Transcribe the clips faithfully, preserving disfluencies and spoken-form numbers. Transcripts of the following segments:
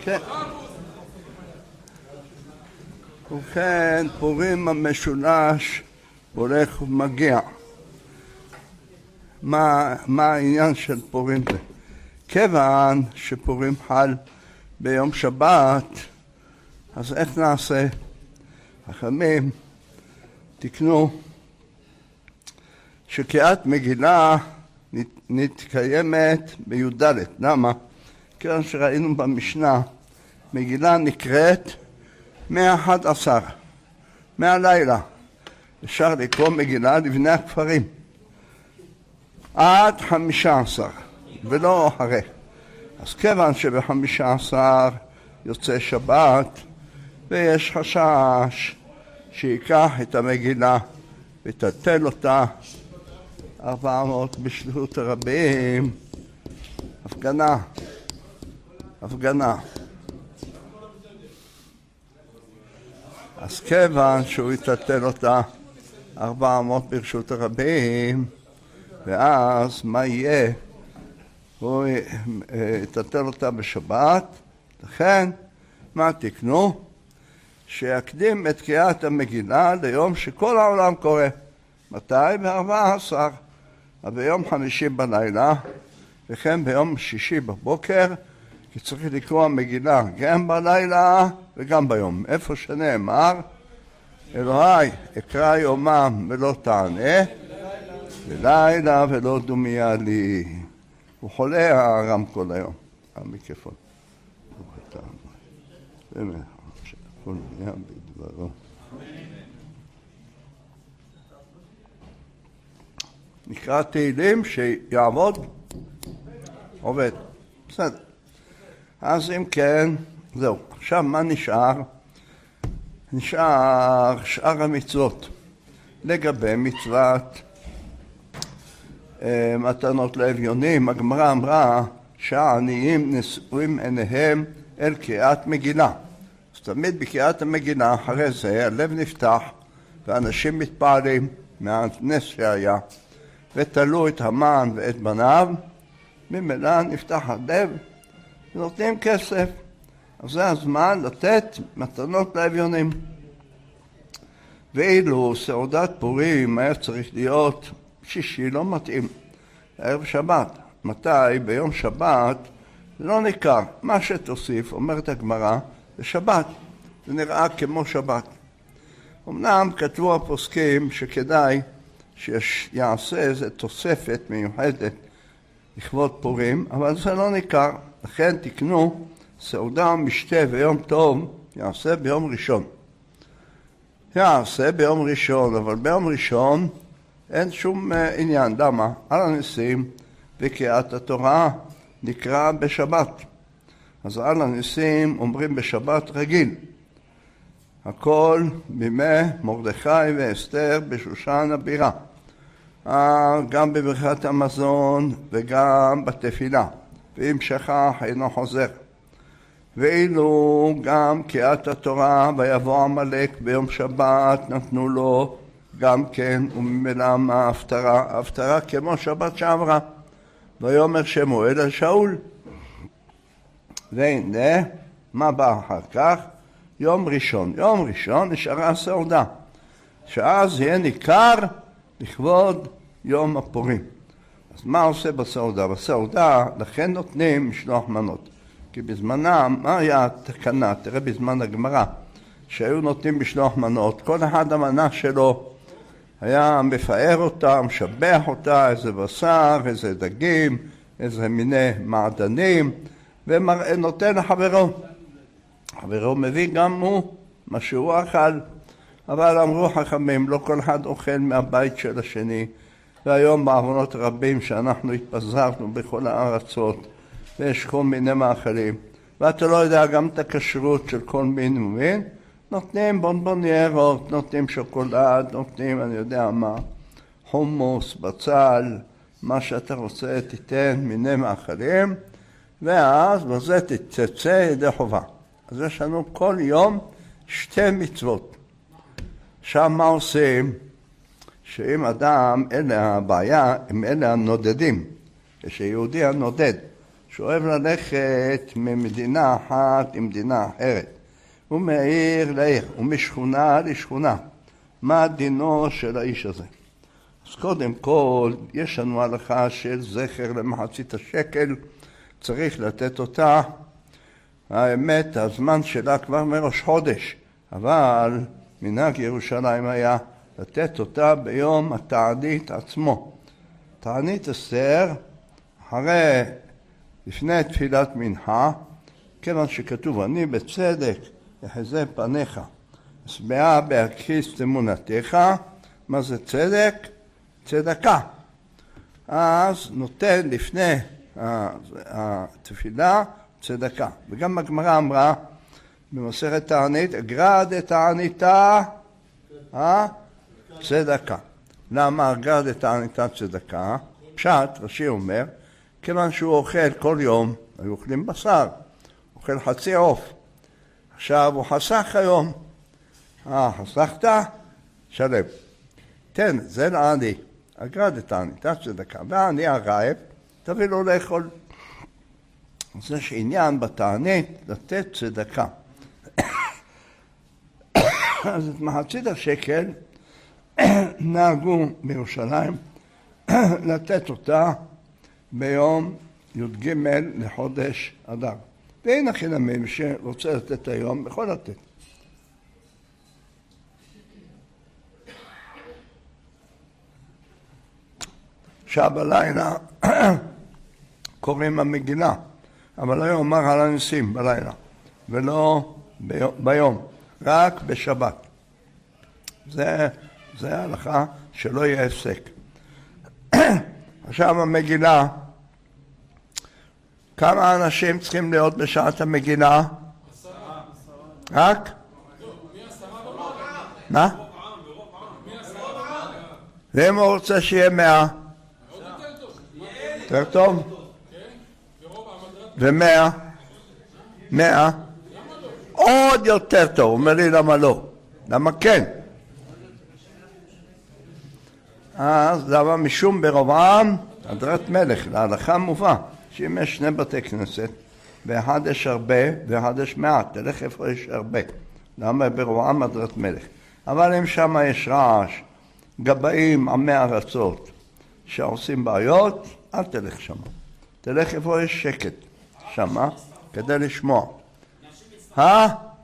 כן. ובכן, פורים המשולש הולך ומגיע. מה, מה העניין של פורים זה? כיוון שפורים חל ביום שבת, אז איך נעשה? החכמים תקנו שקריאת מגילה נתקיימת בי"ד. למה? כיוון שראינו במשנה, מגילה נקראת מאה-אחד עשר, מהלילה. אפשר לקרוא מגילה לבני הכפרים עד חמישה עשר, ולא אחרי. אז כיוון שבחמישה עשר יוצא שבת, ויש חשש שיקח את המגילה ותטל אותה ארבע מאות בשליחות הרבים. הפגנה, הפגנה. אז כיוון שהוא יטטל אותה ארבע מאות ברשות הרבים, ואז מה יהיה? הוא יטטל אותה בשבת. לכן, מה תקנו? שיקדים את קריאת המגילה ליום שכל העולם קורא. מתי? ב-ארבע עשרה. ביום חמישי בלילה, וכן ביום שישי בבוקר, כי צריך לקרוא המגילה גם בלילה וגם ביום. איפה שנאמר, אלוהי אקרא יומם ולא תענה, ולילה ולא דומיה לי. הוא חולה הרמקול היום, המיקרופון. באמת, שהכל נהיה בדברו. נקרא תהילים שיעבוד, עובד. בסדר. אז אם כן, זהו. עכשיו מה נשאר? נשאר שאר המצוות. לגבי מצוות אה, מתנות לאביונים, הגמרא אמרה שהעניים נשואים עיניהם אל קריאת מגילה. אז תמיד בקריאת המגילה, אחרי זה הלב נפתח ואנשים מתפעלים מהנס שהיה. ותלו את המן ואת בניו, ממילא נפתח הלב ונותנים כסף. אז זה הזמן לתת מתנות לאביונים. ואילו סעודת פורים היה צריך להיות שישי, לא מתאים, ערב שבת. מתי? ביום שבת זה לא ניכר. מה שתוסיף, אומרת הגמרא, זה שבת. זה נראה כמו שבת. אמנם כתבו הפוסקים שכדאי שיעשה איזו תוספת מיוחדת לכבוד פורים, אבל זה לא ניכר. לכן תקנו סעודה ומשתה ויום טוב יעשה ביום ראשון. יעשה ביום ראשון, אבל ביום ראשון אין שום עניין. למה? על הניסים וקריאת התורה נקרא בשבת. אז על הניסים אומרים בשבת רגיל. הכל בימי מרדכי ואסתר בשושן הבירה. גם בברכת המזון וגם בתפילה. ואם שכח אינו חוזר. ואילו גם קריאת התורה ויבוא עמלק ביום שבת נתנו לו גם כן, וממילא מה ההפטרה? ההפטרה כמו שבת שעברה. ויאמר שמואל אל שאול. והנה, מה בא אחר כך? יום ראשון. יום ראשון נשארה הסעודה. שאז יהיה ניכר לכבוד יום הפורים. אז מה עושה בסעודה? בסעודה לכן נותנים משלוח מנות. כי בזמנם, מה היה התקנה? תראה בזמן הגמרא, שהיו נותנים משלוח מנות, כל אחד המנה שלו היה מפאר אותה, משבח אותה, איזה בשר, איזה דגים, איזה מיני מעדנים, ונותן לחברו. חברו מביא גם הוא מה שהוא אכל, אבל אמרו חכמים, לא כל אחד אוכל מהבית של השני, והיום בעוונות רבים שאנחנו התפזרנו בכל הארצות, ויש כל מיני מאכלים, ואתה לא יודע גם את הכשרות של כל מין ומין, נותנים בונבוניירות, נותנים שוקולד, נותנים אני יודע מה, חומוס, בצל, מה שאתה רוצה תיתן מיני מאכלים, ואז בזה תצא ידי חובה. אז יש לנו כל יום שתי מצוות. שם מה עושים? שאם אדם, אלה הבעיה, הם אלה הנודדים. כשיהודי הנודד, שאוהב ללכת ממדינה אחת למדינה אחרת, ומעיר לעיר, ומשכונה לשכונה. מה דינו של האיש הזה? אז קודם כל, יש לנו הלכה של זכר למחצית השקל, צריך לתת אותה. האמת, הזמן שלה כבר מראש חודש, אבל מנהג ירושלים היה לתת אותה ביום התענית עצמו. תענית אסתר, אחרי, לפני תפילת מנחה, כיוון שכתוב, אני בצדק יחזה פניך, השבעה בהכיס אמונתך. מה זה צדק? צדקה. אז נותן לפני התפילה צדקה. וגם הגמרא אמרה במסכת תענית, אגרא דתעניתא צדקה. למה אגרא דתעניתא צדקה? פשט, רש"י אומר, כיוון שהוא אוכל כל יום, היו אוכלים בשר, אוכל חצי עוף. עכשיו הוא חסך היום. אה, חסכת? שלם. תן, זה לעני. אגרא דתעניתא צדקה. והעני הרעב, תביא לו לאכול. אז יש עניין בתענית לתת צדקה. אז את מחצית השקל נהגו בירושלים לתת אותה ביום י"ג לחודש אדר. ואין החינמים שרוצה לתת היום, יכול לתת. עכשיו בלילה קוראים המגילה, אבל היום אומר על הניסים בלילה, ולא ביום, רק בשבת. זה, זה ההלכה שלא יהיה הפסק. עכשיו המגילה, כמה אנשים צריכים להיות בשעת המגילה? רק? מה? ואם הוא רוצה שיהיה מאה? יותר טוב? ומאה? מאה? עוד יותר טוב. אומר לי למה לא? למה כן? אז למה משום ברובעם הדרת מלך, להלכה מובא שאם יש שני בתי כנסת באחד יש הרבה ואחד יש מעט, תלך איפה יש הרבה. למה ברובעם הדרת מלך? אבל אם שם יש רעש, גבאים, עמי ארצות שעושים בעיות, אל תלך שם. תלך איפה יש שקט שמה כדי לשמוע. אה?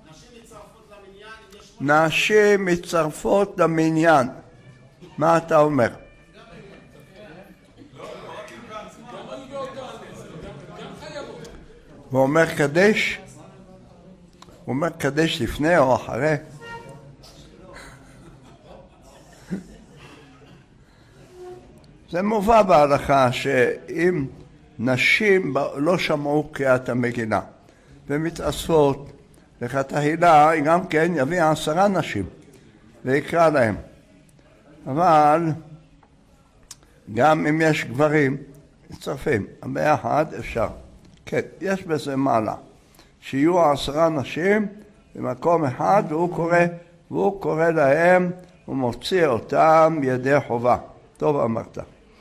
נשים מצטרפות למניין. מה אתה אומר? הוא אומר קדש? הוא אומר קדש לפני או אחרי? זה מובא בהלכה שאם נשים לא שמעו קריאת המגילה ומתאספות לכתחילה, גם כן יביא עשרה נשים ויקרא להם. אבל גם אם יש גברים מצטרפים, ביחד אפשר. כן, יש בזה מעלה. שיהיו עשרה נשים במקום אחד והוא קורא, והוא קורא להם ומוציא אותם ידי חובה. טוב אמרת.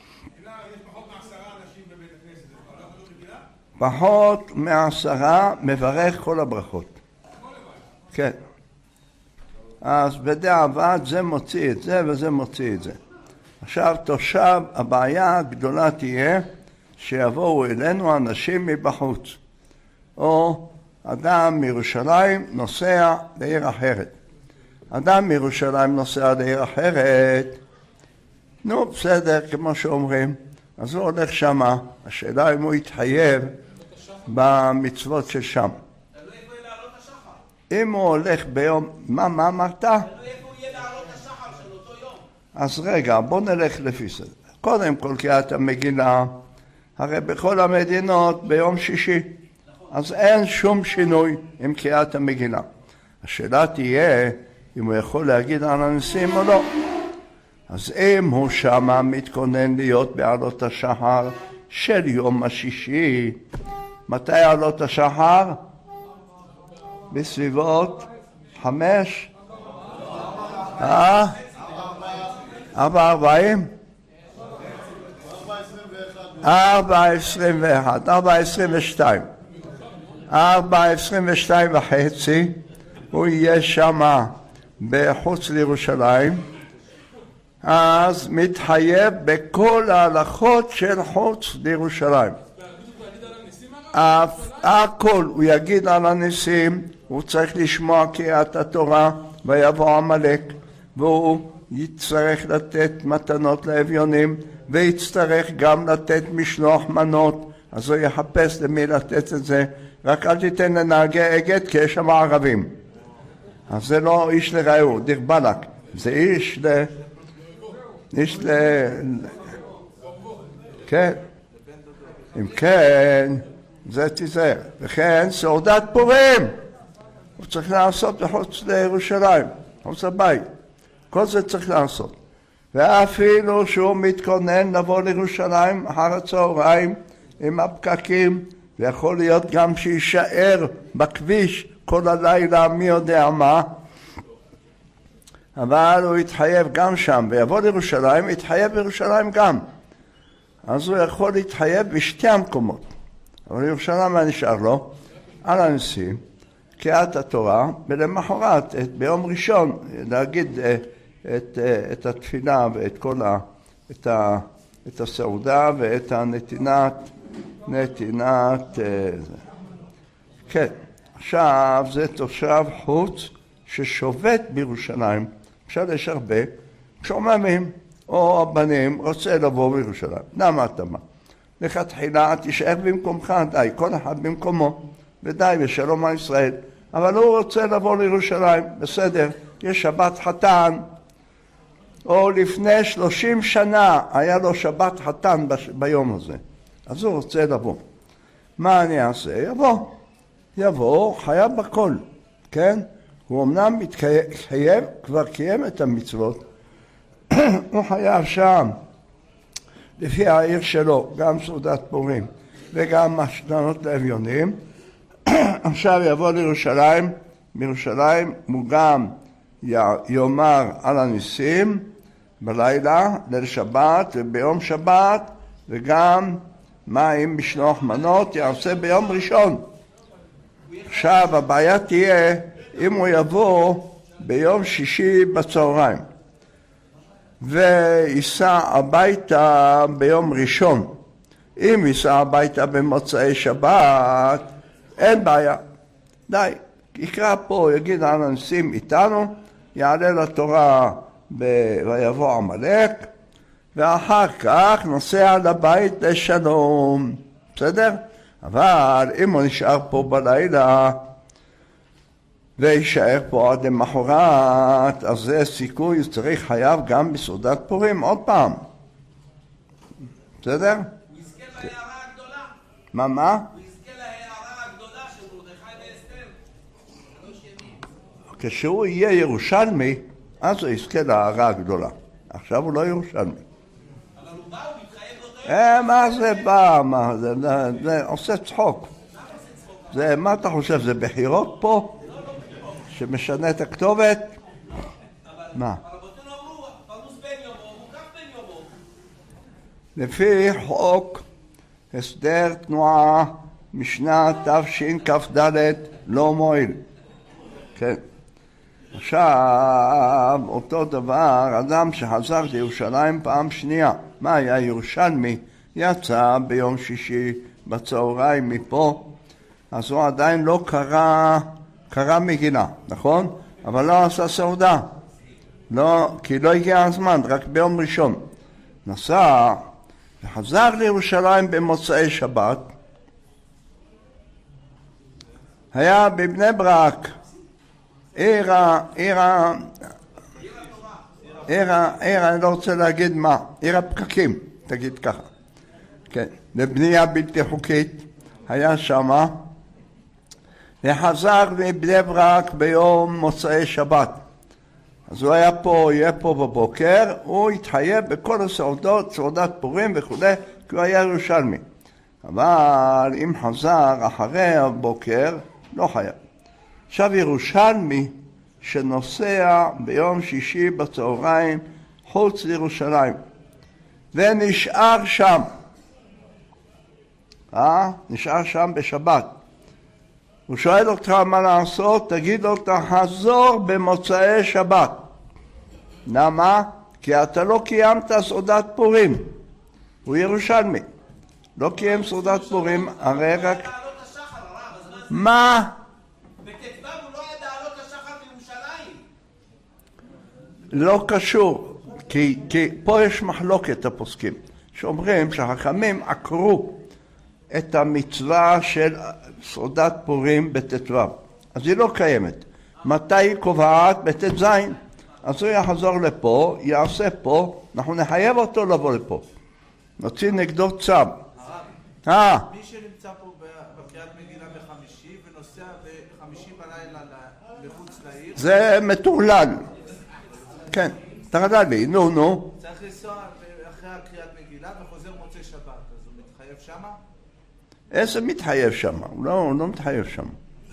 פחות מעשרה מברך כל הברכות. כן. אז בדיעבד זה מוציא את זה וזה מוציא את זה. עכשיו תושב, הבעיה הגדולה תהיה שיבואו אלינו אנשים מבחוץ. או אדם מירושלים נוסע לעיר אחרת. אדם מירושלים נוסע לעיר אחרת, נו בסדר כמו שאומרים, אז הוא הולך שמה, השאלה אם הוא יתחייב במצוות של שם. אם הוא הולך ביום, מה, מה אמרת? איפה הוא יהיה לעלות השחר של אותו יום? אז רגע, בוא נלך לפי זה. קודם כל קריאת המגילה, הרי בכל המדינות ביום שישי, אז אין שום שינוי עם קריאת המגילה. השאלה תהיה אם הוא יכול להגיד על הניסים או לא. אז אם הוא שמה מתכונן להיות בעלות השחר של יום השישי, מתי עלות השחר? בסביבות חמש? אה? ארבע ארבעים? ארבע עשרים ואחת, ארבע עשרים ושתיים. ארבע עשרים ושתיים וחצי, הוא יהיה שמה בחוץ לירושלים, אז מתחייב בכל ההלכות של חוץ לירושלים. הכל הוא יגיד על הניסים, הוא צריך לשמוע קריאת התורה, ויבוא עמלק, והוא יצטרך לתת מתנות לאביונים, ויצטרך גם לתת משלוח מנות, אז הוא יחפש למי לתת את זה, רק אל תיתן לנהגי אגד, כי יש שם ערבים. אז זה לא איש לרעהו, דיר בלק, זה איש ל... איש ל... כן, אם כן, זה תיזהר. וכן, סעודת פורים, הוא צריך לעשות בחוץ לירושלים, חוץ לבית. כל זה צריך לעשות. ואפילו שהוא מתכונן לבוא לירושלים אחר הצהריים עם הפקקים, ויכול להיות גם שישאר בכביש כל הלילה מי יודע מה, אבל הוא יתחייב גם שם, ויבוא לירושלים, יתחייב בירושלים גם. אז הוא יכול להתחייב בשתי המקומות. אבל ירושלים מה נשאר לו? על הניסים, קריאת התורה, ולמחרת, ביום ראשון, להגיד את, את התפילה ואת כל ה, את, ה, את הסעודה ואת הנתינת, נתינת, כן. עכשיו זה תושב חוץ ששובת בירושלים, עכשיו יש הרבה, שוממים או הבנים רוצה לבוא בירושלים. למה אתה מה? לכתחילה תישאר במקומך, די, כל אחד במקומו, ודי, ושלום על ישראל. אבל הוא רוצה לבוא לירושלים, בסדר, יש שבת חתן, או לפני שלושים שנה היה לו שבת חתן ביום הזה, אז הוא רוצה לבוא. מה אני אעשה? יבוא. יבוא, חייב בכל, כן? הוא אמנם מתחייב, כבר קיים את המצוות, הוא חייב שם, לפי העיר שלו, גם סעודת פורים וגם מתנות לאביונים. עכשיו יבוא לירושלים, בירושלים הוא גם יאמר על הניסים בלילה, ליל שבת וביום שבת, וגם מים משלוח מנות יעשה ביום ראשון. עכשיו הבעיה תהיה אם הוא יבוא ביום שישי בצהריים וייסע הביתה ביום ראשון. אם ייסע הביתה במוצאי שבת אין בעיה, די, יקרא פה, יגיד על הניסים איתנו, יעלה לתורה ויבוא עמלק, ואחר כך נוסע לבית לשלום, בסדר? אבל אם הוא נשאר פה בלילה וישאר פה עד למחרת, אז זה סיכוי, צריך חייב גם בסעודת פורים עוד פעם, בסדר? הוא יזכה להערה הגדולה. מה מה? הוא יזכה להערה הגדולה של מרדכי ואסתר. כשהוא יהיה ירושלמי, אז הוא יזכה להערה הגדולה. עכשיו הוא לא ירושלמי. אבל הוא בא, הוא מתחייב אותו. אה, מה זה בא? מה זה? זה עושה צחוק. זה, מה אתה חושב? זה בחירות פה? שמשנה את הכתובת? מה? אבל רבותינו אמרו, פרוס בן יומו, מוקף בן יומו. לפי חוק הסדר תנועה משנת תשכ"ד לא מועיל. כן. עכשיו, אותו דבר, אדם שחזר לירושלים פעם שנייה, מה היה ירושלמי? יצא ביום שישי בצהריים מפה, אז הוא עדיין לא קרא, קרא מגילה, נכון? אבל לא עשה סעודה, לא, כי לא הגיע הזמן, רק ביום ראשון. נסע וחזר לירושלים במוצאי שבת, היה בבני ברק, עיר ה... עיר ה... עיר ה... עיר, אני לא רוצה להגיד מה, עיר הפקקים, תגיד ככה. כן, לבנייה בלתי חוקית, היה שמה, וחזר מבני ברק ביום מוצאי שבת. אז הוא היה פה, יהיה פה בבוקר, הוא התחייב בכל הסעודות, סעודת פורים וכו', כי הוא היה ירושלמי. אבל אם חזר אחרי הבוקר, לא חייב. עכשיו ירושלמי שנוסע ביום שישי בצהריים חוץ לירושלים ונשאר שם אה? נשאר שם בשבת. הוא שואל אותך מה לעשות, תגיד לו תחזור במוצאי שבת. למה? כי אתה לא קיימת סעודת פורים. הוא ירושלמי. לא קיים סעודת פורים, הרי רק... מה? בט"ו הוא לא ידע לעלות השחר בירושלים. לא קשור, כי, כי פה יש מחלוקת הפוסקים, שאומרים שהחכמים עקרו את המצווה של סעודת פורים בט"ו. אז היא לא קיימת. מתי היא קובעת? בט"ז. אז הוא יחזור לפה, יעשה פה, אנחנו נחייב אותו לבוא לפה. נוציא נגדו צו. אה. מי שנמצא פה בקריאת מגילה בחמישי ונוסע בחמישי בלילה מחוץ לעיר. זה מטורלל. כן, תרדל לי, נו נו. צריך לנסוע אחרי הקריאת מגילה וחוזר מוצאי שבת, אז הוא מתחייב שמה? איזה מתחייב שמה? הוא לא, הוא לא מתחייב שמה.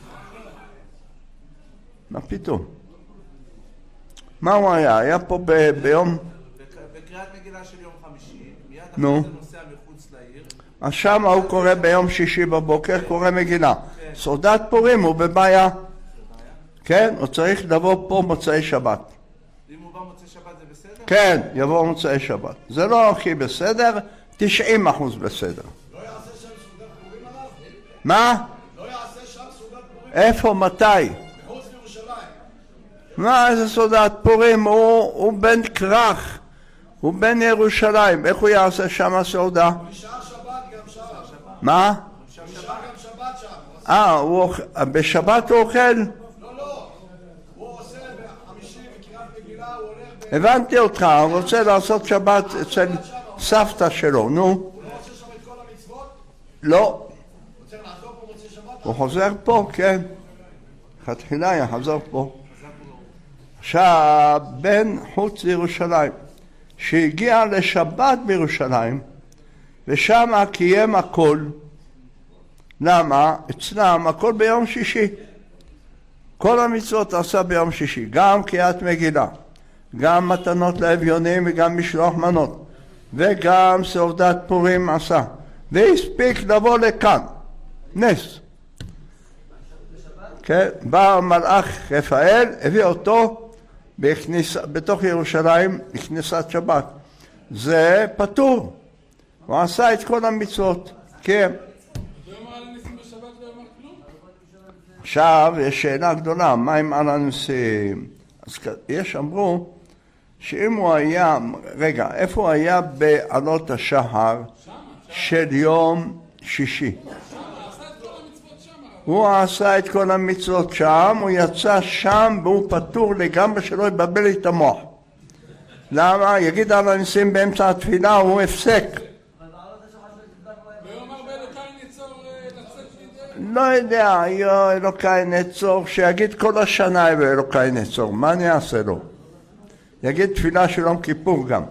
מה פתאום? מה הוא היה? היה פה ב- ביום... בקריאת מגילה של יום חמישי, מיד נו. אחרי זה נוסע מחוץ לעיר. אז שם הוא קורא ביום שישי בבוקר, קורא מגילה. סעודת פורים הוא בבעיה. כן, הוא צריך לבוא פה מוצאי שבת. אם הוא בא מוצאי שבת זה בסדר? כן, יבוא מוצאי שבת. זה לא הכי בסדר, תשעים אחוז בסדר. לא יעשה שם סעודת פורים עליו? מה? לא יעשה שם סעודת פורים איפה? מתי? מחוץ לירושלים. מה איזה סעודת פורים? הוא, הוא בן כרך. הוא בן ירושלים. איך הוא יעשה שם סעודה? הוא נשאר שבת גם שם. מה? הוא נשאר גם שבת שם. אה, הוא אוכ... בשבת הוא אוכל? לא, לא. הוא עושה בחמישי בקריאת מגילה, הוא הולך ב... הבנתי אותך, הוא רוצה לעשות שבת אצל סבתא שלו, נו. הוא לא עושה שם את כל המצוות? לא. הוא צריך לעזור פה מוצאי שבת? הוא חוזר פה, כן. תחילה יחזור פה. עכשיו, בן חוץ לירושלים, שהגיע לשבת בירושלים, ושם קיים הכל. למה? אצלם הכל ביום שישי. כל המצוות עשה ביום שישי, גם קריאת מגילה, גם מתנות לאביונים וגם משלוח מנות, וגם סעודת פורים עשה, והספיק לבוא לכאן. נס. כן, בא מלאך רפאל, הביא אותו בכניס, בתוך ירושלים לכניסת שבת. זה פטור. הוא עשה את כל המצוות. כן. עכשיו יש שאלה גדולה, מה עם על הניסים? אז יש אמרו שאם הוא היה, רגע, איפה הוא היה בעלות השחר של יום שישי? הוא עשה את כל המצוות שם, הוא יצא שם והוא פטור לגמרי שלא יבלבל את המוח. למה? יגיד על הניסים באמצע התפילה, הוא הפסק. לא יודע, יו אלוקי נצור, שיגיד כל השנה אלוקי נצור, מה אני אעשה לו? יגיד תפילה של יום כיפור גם.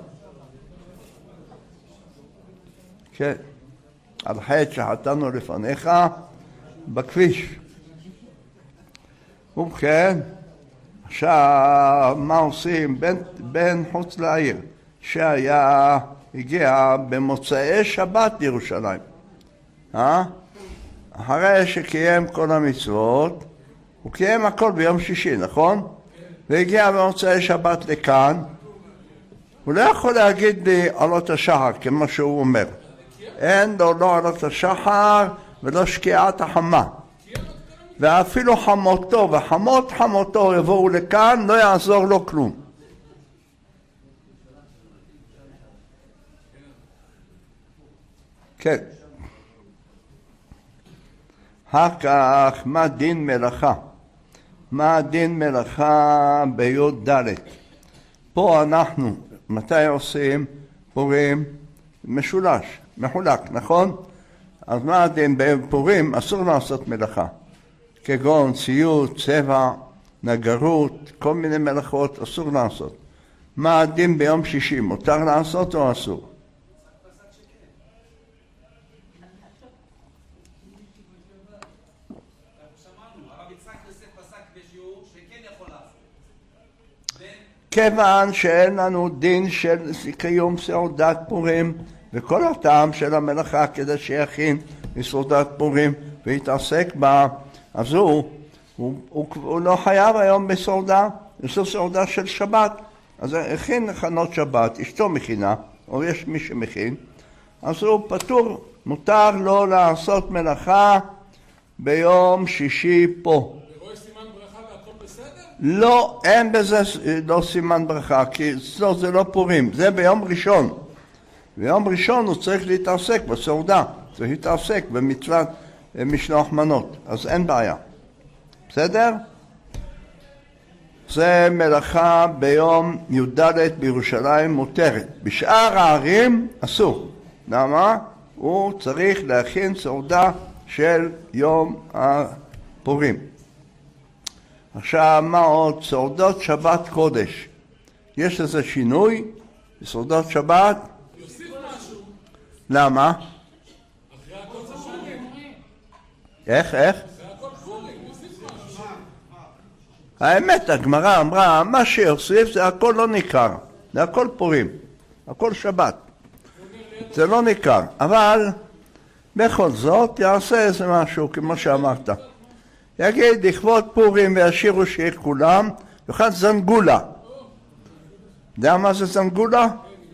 כן, על חטא שחטאנו לפניך בכביש. ובכן, עכשיו מה עושים? בן, בן חוץ לעיר שהיה, הגיע במוצאי שבת לירושלים. אה? אחרי שקיים כל המצוות, הוא קיים הכל ביום שישי, נכון? והגיע במוצאי שבת לכאן, הוא לא יכול להגיד לי עלות השחר, כמו שהוא אומר. אין לו לא עלות השחר ולא שקיעת החמה. ואפילו חמותו וחמות חמותו יבואו לכאן, לא יעזור לו כלום. כן. אחר כך, מה דין מלאכה? מה דין מלאכה ביוד ד'? פה אנחנו, מתי עושים פורים? משולש, מחולק, נכון? אז מה הדין? בפורים אסור לעשות מלאכה. כגון ציוד, צבע, נגרות, כל מיני מלאכות אסור לעשות. מה הדין ביום שישי? מותר לעשות או אסור? כיוון שאין לנו דין של קיום סעודת פורים וכל הטעם של המלאכה כדי שיכין מסעודת פורים והתעסק בה, אז הוא, הוא, הוא, הוא לא חייב היום בסעודה, יש לו סעודה של שבת, אז הכין הכנות שבת, אשתו מכינה, או יש מי שמכין, אז הוא פטור, מותר לו לעשות מלאכה ביום שישי פה. ורואה סימן ברכה והכל בסדר? לא, אין בזה לא סימן ברכה, כי אצלו זה לא פורים, זה ביום ראשון. ביום ראשון הוא צריך להתעסק בסעודה, צריך להתעסק במצוות משלוח מנות, אז אין בעיה. בסדר? זה מלאכה ביום י"ד בירושלים מותרת. בשאר הערים אסור. למה? הוא צריך להכין סעודה של יום הפורים. עכשיו, מה עוד? סעודות שבת קודש. יש לזה שינוי? בסעודות שבת? יוסיף משהו. למה? אחרי הכל זה פורים. איך? איך? אחרי הכל פורים, יוסיף משהו. האמת, הגמרא אמרה, מה שיוסיף זה הכל לא ניכר. זה הכל פורים. הכל שבת. זה לא ניכר. אבל בכל זאת יעשה איזה משהו, כמו שאמרת. יגיד, לכבוד פורים וישירו שיר כולם, יאכל זנגולה. יודע מה זה זנגולה?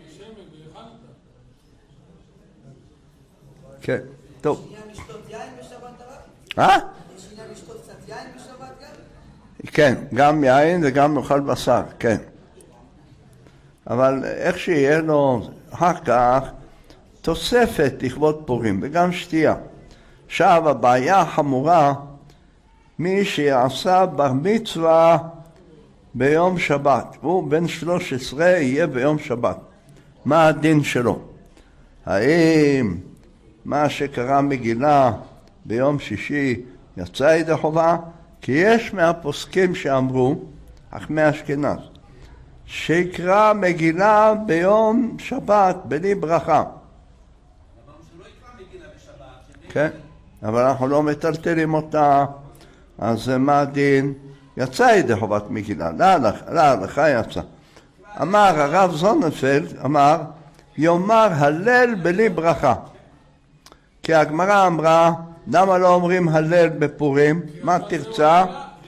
כן, טוב. יש עניין לשתות יין בשבת הרב? אה? יש עניין לשתות קצת יין בשבת גם? כן, גם יין וגם יאכל בשר, כן. אבל איך שיהיה לו אחר כך תוספת לכבוד פורים וגם שתייה. עכשיו הבעיה החמורה, מי שיעשה בר מצווה ביום שבת, הוא בן שלוש עשרה יהיה ביום שבת. מה הדין שלו? האם מה שקרא מגילה ביום שישי יצא ידי חובה? כי יש מהפוסקים שאמרו, חכמי אשכנז, שיקרא מגילה ביום שבת בלי ברכה. כן, אבל אנחנו לא מטלטלים אותה, אז מה הדין? יצא ידי חובת מגילה, להלכה יצא. אמר הרב זוננפלד, אמר, יאמר הלל בלי ברכה. כי הגמרא אמרה, למה לא אומרים הלל בפורים? מה תרצה?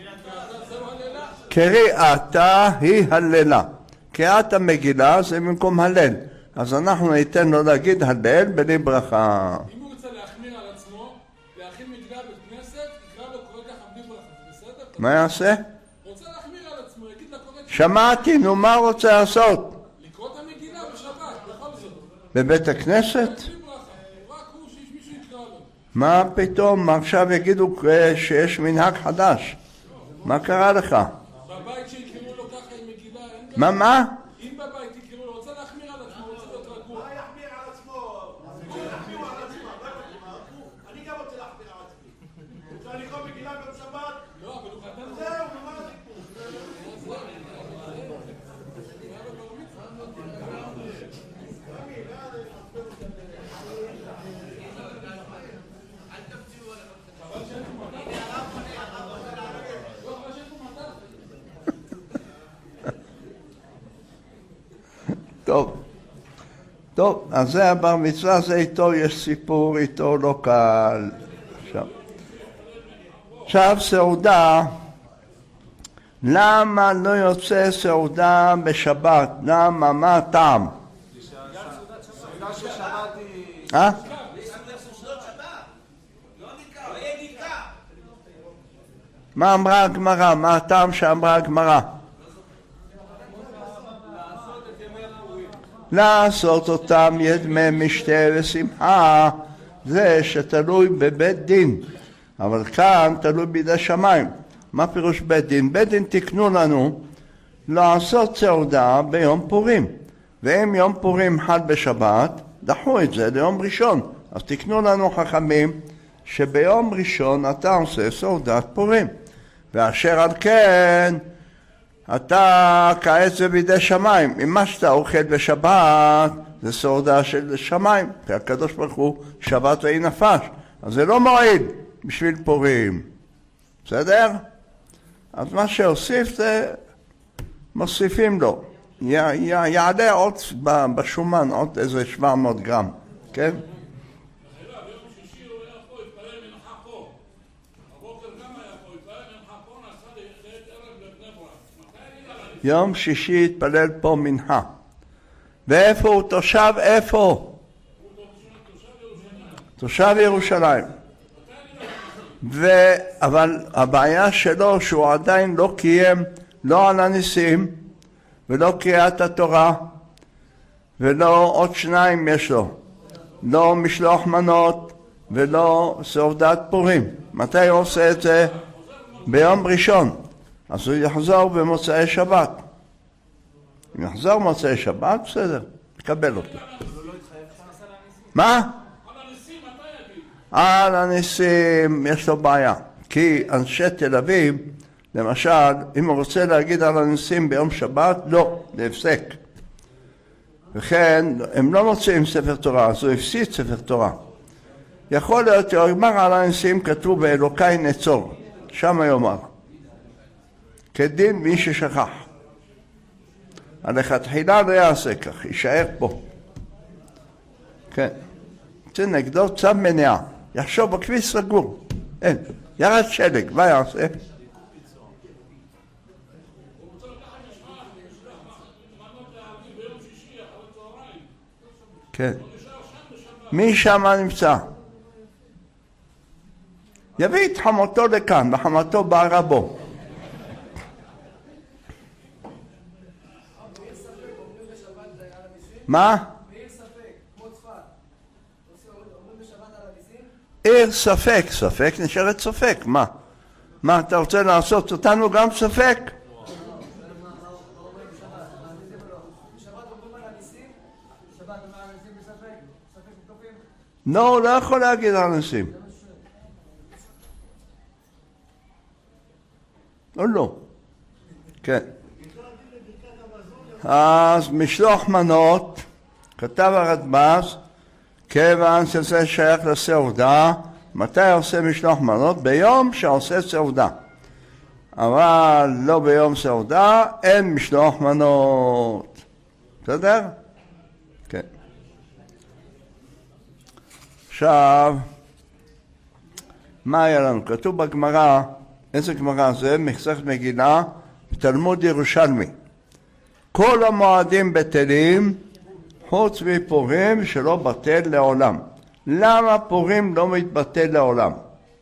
קריאתה היא הללה. קריאת המגילה זה במקום הלל. אז אנחנו ניתן לו להגיד הלל בלי ברכה. אם הוא רוצה להחמיר על עצמו, להכין מגילה בית כנסת, יקרא לו קורא ככה בלי ברכה, זה בסדר? מה יעשה? רוצה להחמיר על עצמו, יגיד לה קורא ככה. שמעתי, נו מה רוצה לעשות? לקרוא את המגילה בשבת, בכל זאת. בבית הכנסת? בלי ברכה, רק הוא שמישהו יקרא לו. מה פתאום? עכשיו יגידו שיש מנהג חדש. מה קרה לך? בבית שיקראו לו ככה עם מגילה, אין גם... מה, מה? אם בבית יקראו לו, רוצה להחמיר על עצמו, רוצה להיות רגוע. מה יחמיר על עצמו? יחמיר על עצמו, אני גם רוצה להחמיר על עצמי. רוצה לקרוא מגילה גם שבת? לא, אבל הוא חתם זהו, מה הסיפור? טוב, טוב, אז זה הבר מצווה, זה איתו יש סיפור, איתו לא קל. עכשיו, עכשיו סעודה, למה לא יוצא סעודה בשבת? למה? מה הטעם? סעודה של שבת היא... אה? מה אמרה הגמרא? מה הטעם שאמרה הגמרא? לעשות אותם ידמי משתה ושמחה, זה שתלוי בבית דין, אבל כאן תלוי בידי שמיים. מה פירוש בית דין? בית דין תקנו לנו לעשות סעודה ביום פורים, ואם יום פורים חל בשבת, דחו את זה ליום ראשון. אז תקנו לנו חכמים שביום ראשון אתה עושה סעודת פורים, ואשר על כן אתה כעת זה בידי שמיים. אם מה שאתה אוכל בשבת זה סעודה של שמיים, כי הקדוש ברוך הוא שבת ואי נפש, אז זה לא מועיל בשביל פורים. בסדר? אז מה שהוסיף זה מוסיפים לו, י- י- יעלה עוד בשומן עוד איזה שבע מאות גרם, כן? יום שישי התפלל פה מנחה. ואיפה הוא תושב? איפה? תושב ירושלים. ו... אבל הבעיה שלו שהוא עדיין לא קיים לא על הניסים ולא קריאת התורה ולא עוד שניים יש לו, לא משלוח מנות ולא סעודת פורים. מתי הוא עושה את זה? ביום ראשון. אז הוא יחזור במוצאי שבת. אם יחזור במוצאי שבת, בסדר, נקבל אותו. מה? על הניסים יש לו בעיה, כי אנשי תל אביב, למשל, אם הוא רוצה להגיד על הניסים ביום שבת, לא, זה הפסק. וכן, הם לא מוצאים ספר תורה, אז הוא הפסיד ספר תורה. יכול להיות, הוא אמר על הניסים כתוב באלוקי נצור, שם יאמר. כדין מי ששכח. הלכתחילה לא יעשה כך, יישאר פה. כן. זה נגדו צו מניעה. יחשוב בכביש סגור. אין. ירד שלג, מה יעשה? כן. מי שם נמצא? יביא את חמותו לכאן, וחמותו בערה בו. מה? עיר ספק, ספק נשארת ספק, מה? מה אתה רוצה לעשות אותנו גם ספק? לא, הוא לא יכול להגיד על ניסים. או לא? כן. אז משלוח מנות, כתב הרדב"ז, כיוון שזה שייך לסעודה, מתי עושה משלוח מנות? ביום שעושה סעודה. אבל לא ביום סעודה, אין משלוח מנות. בסדר? כן. עכשיו, מה היה לנו? כתוב בגמרא, איזה גמרא זה? מסכת מגילה, תלמוד ירושלמי. כל המועדים בטלים, חוץ מפורים שלא בטל לעולם. למה פורים לא מתבטל לעולם?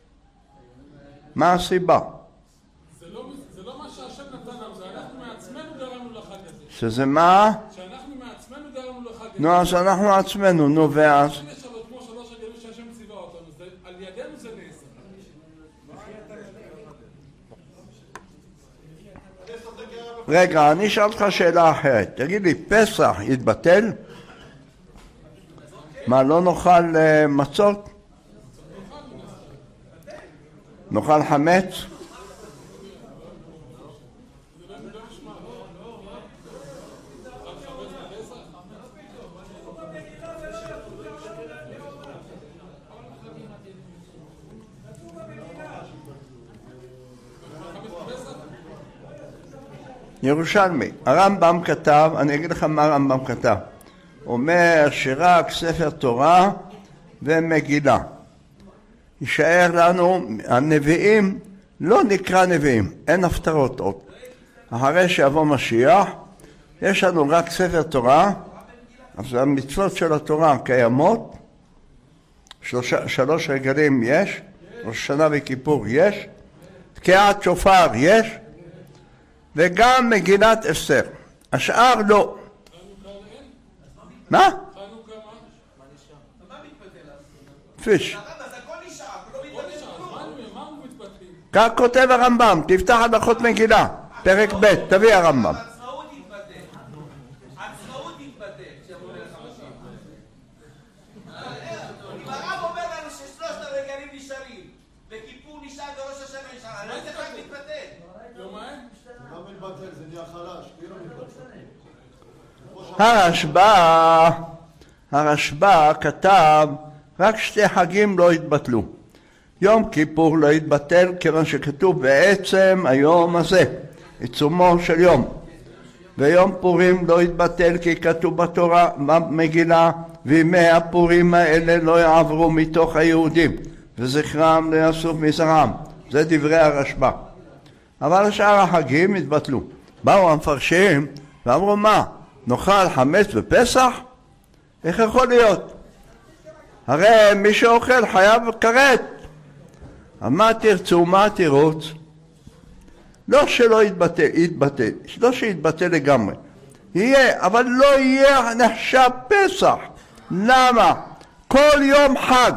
מה הסיבה? זה לא, זה לא מה שהשם נתן לנו, זה אנחנו מעצמנו גרמנו לחג הזה. שזה מה? שאנחנו מעצמנו גרמנו לחג הזה. נו, אז אנחנו עצמנו, נו, ואז? יש לנו כמו שלוש רגעים שהשם ציווה אותנו, זה, על ידינו זה נעשה. רגע, אני אשאל אותך שאלה אחרת. תגיד לי, פסח יתבטל? מה, לא נאכל uh, מצות? נאכל חמץ? ירושלמי, הרמב"ם כתב, אני אגיד לך מה הרמב"ם כתב, אומר שרק ספר תורה ומגילה. יישאר לנו, הנביאים לא נקרא נביאים, אין הפטרות עוד. אחרי שיבוא משיח, יש לנו רק ספר תורה, אז המצוות של התורה קיימות, שלוש, שלוש רגלים יש, ראש שנה וכיפור יש, תקיעת שופר יש, וגם מגילת אסתר. השאר לא. מה? פיש. כך כותב הרמב"ם, תפתח הלכות מגילה, פרק ב', תביא הרמב"ם. עצמאות יתבטל. עצמאות יתבטל כשיבוא מלך המשיח. הרב אומר לנו ששלושת הרגלים נשארים, וכיפור נשאר וראש השנה נשאר. אני לא יודע איך מתבטל. לא מתבטל, זה נהיה חלש, כאילו מתבטל. הרשב"א, הרשב"א כתב, רק שתי חגים לא התבטלו. יום כיפור לא התבטל כיוון שכתוב בעצם היום הזה, עיצומו של יום. ויום פורים לא התבטל כי כתוב בתורה במגילה, וימי הפורים האלה לא יעברו מתוך היהודים, וזכרם לא יסוף מזרעם. זה דברי הרשב"א. אבל שאר החגים התבטלו. באו המפרשים ואמרו מה, נאכל חמץ בפסח? איך יכול להיות? הרי מי שאוכל חייב כרת. מה תרצו, מה תירוץ? לא שלא יתבטל, יתבטל, לא שיתבטל לגמרי. יהיה, אבל לא יהיה נחשב פסח. למה? כל יום חג.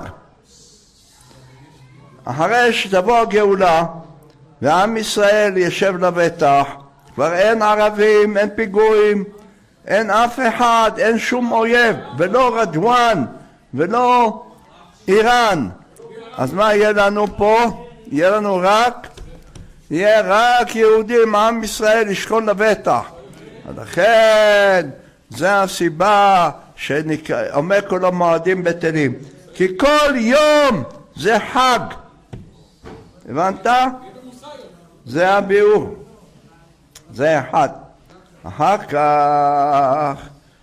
אחרי שתבוא הגאולה ועם ישראל ישב לבטח, כבר אין ערבים, אין פיגועים, אין אף אחד, אין שום אויב, ולא רג'ואן ולא איראן. אז מה יהיה לנו פה? יהיה לנו רק, יהיה רק יהודים, עם ישראל ישכון לבטח. לכן, זה הסיבה שאומר כל המועדים בטלים. כי כל יום זה חג. הבנת? זה הביאור. זה אחד. אחר כך,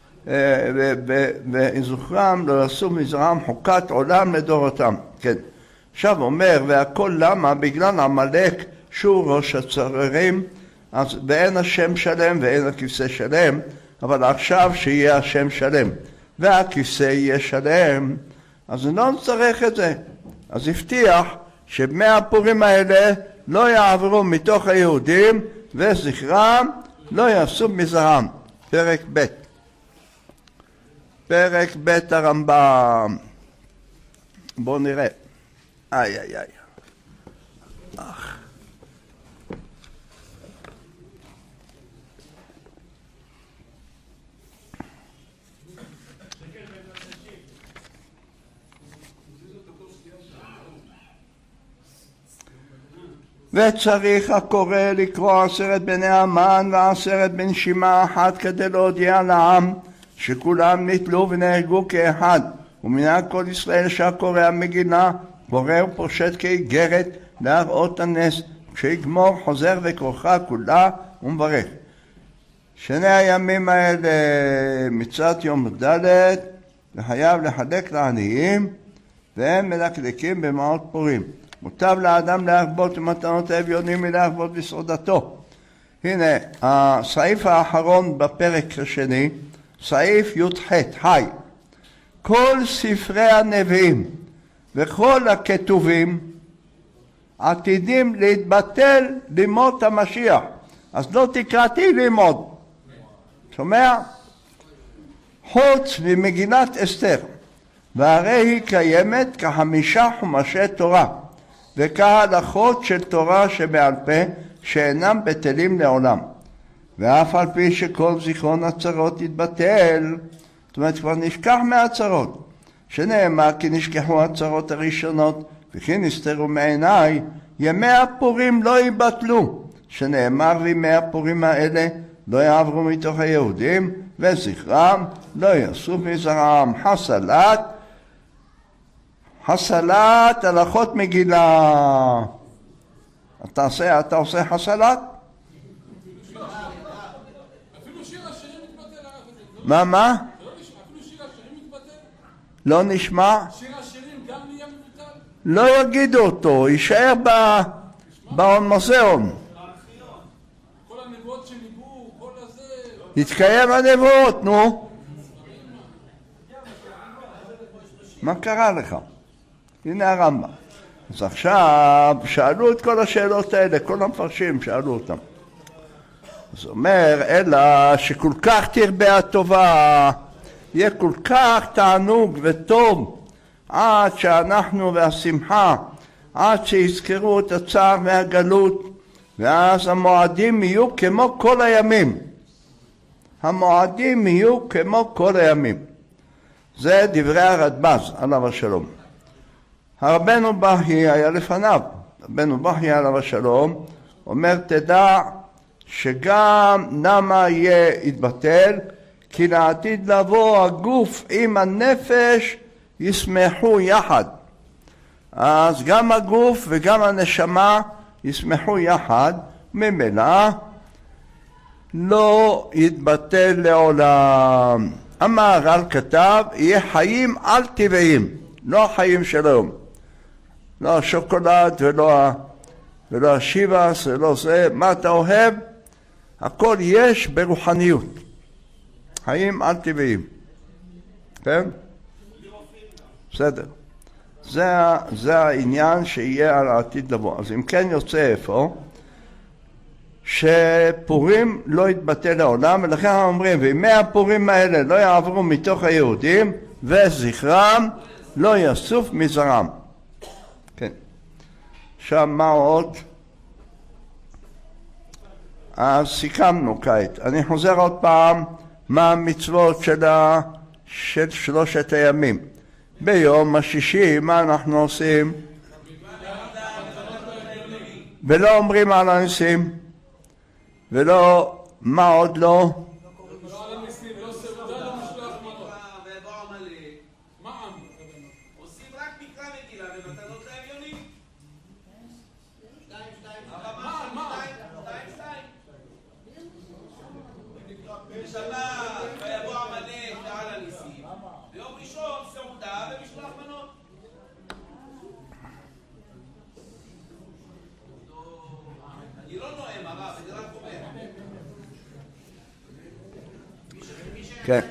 וזוכרם לא יעשו מזרעם חוקת עולם לדורותם. כן. עכשיו אומר, והכל למה? בגלל עמלק שהוא ראש הצוררים, אז ואין השם שלם ואין הכבשה שלם, אבל עכשיו שיהיה השם שלם והכבשה יהיה שלם, אז לא נצטרך את זה. אז הבטיח שבמי הפורים האלה לא יעברו מתוך היהודים וזכרם לא יעשו מזרעם. פרק ב' פרק ב' הרמב"ם. בואו נראה. איי איי איי. אך. וצריך הקורא לקרוא עשרת בני המן ועשרת בנשימה אחת כדי להודיע לעם שכולם נתלו ונהרגו כאחד. ומנהג כל ישראל שהקורא המגילה קורא ופושט כאיגרת להראות הנס, כשיגמור חוזר וקורחה כולה ומברך. שני הימים האלה מצד יום ד' וחייב לחלק לעניים והם מלקלקים במעות פורים. מוטב לאדם להרבות במתנות האביונים מלהרבות בסעודתו. הנה הסעיף האחרון בפרק השני, סעיף י"ח חי. כל ספרי הנביאים וכל הכתובים עתידים להתבטל לימות המשיח. אז לא תקראתי לימוד. שומע? חוץ ממגילת אסתר, והרי היא קיימת כחמישה חומשי תורה וכהלכות של תורה שבעל פה שאינם בטלים לעולם. ואף על פי שכל זיכרון הצרות יתבטל, זאת אומרת כבר נשכח מהצרות, שנאמר כי נשכחו הצרות הראשונות וכי נסתרו מעיניי, ימי הפורים לא יבטלו, שנאמר וימי הפורים האלה לא יעברו מתוך היהודים וזכרם לא יעשו מזרעם. חסלת חסלת הלכות מגילה. אתה עושה, אתה עושה חסלת? אפילו שיר השירים מתבטל. מה, מה? אפילו שיר השירים מתבטל. לא נשמע? שיר השירים גם נהיה מבוטל? לא יגידו אותו, יישאר במוזיאון. כל הנבואות שניבאו, כל הזה... יתקיים הנבואות, נו. מה קרה לך? הנה הרמב"ם. אז עכשיו שאלו את כל השאלות האלה, כל המפרשים שאלו אותם. אז אומר, אלא שכל כך תרבה הטובה, יהיה כל כך תענוג וטוב, עד שאנחנו והשמחה, עד שיזכרו את הצער והגלות, ואז המועדים יהיו כמו כל הימים. המועדים יהיו כמו כל הימים. זה דברי הרדב"ז, עליו השלום. הרבנו בכי היה לפניו. רבנו בכי עליו השלום אומר, תדע שגם למה יהיה יתבטל, כי לעתיד לבוא הגוף עם הנפש ישמחו יחד. אז גם הגוף וגם הנשמה ישמחו יחד, ממילא לא יתבטל לעולם. המהר"ל כתב, יהיה חיים על טבעיים, לא החיים של היום. לא השוקולד ולא, ולא השיבס ולא זה. מה אתה אוהב? הכל יש ברוחניות. חיים על טבעיים. כן? בסדר. זה, זה העניין שיהיה על העתיד לבוא. אז אם כן יוצא איפה, שפורים לא יתבטא לעולם, ולכן אנחנו אומרים, וימי הפורים האלה לא יעברו מתוך היהודים, וזכרם לא יסוף מזרם. כן. עכשיו מה עוד? אז סיכמנו כעת. אני חוזר עוד פעם מה המצוות של, ה... של שלושת הימים. ביום השישי מה אנחנו עושים? ולא אומרים על הניסים. ולא, מה עוד לא? כן.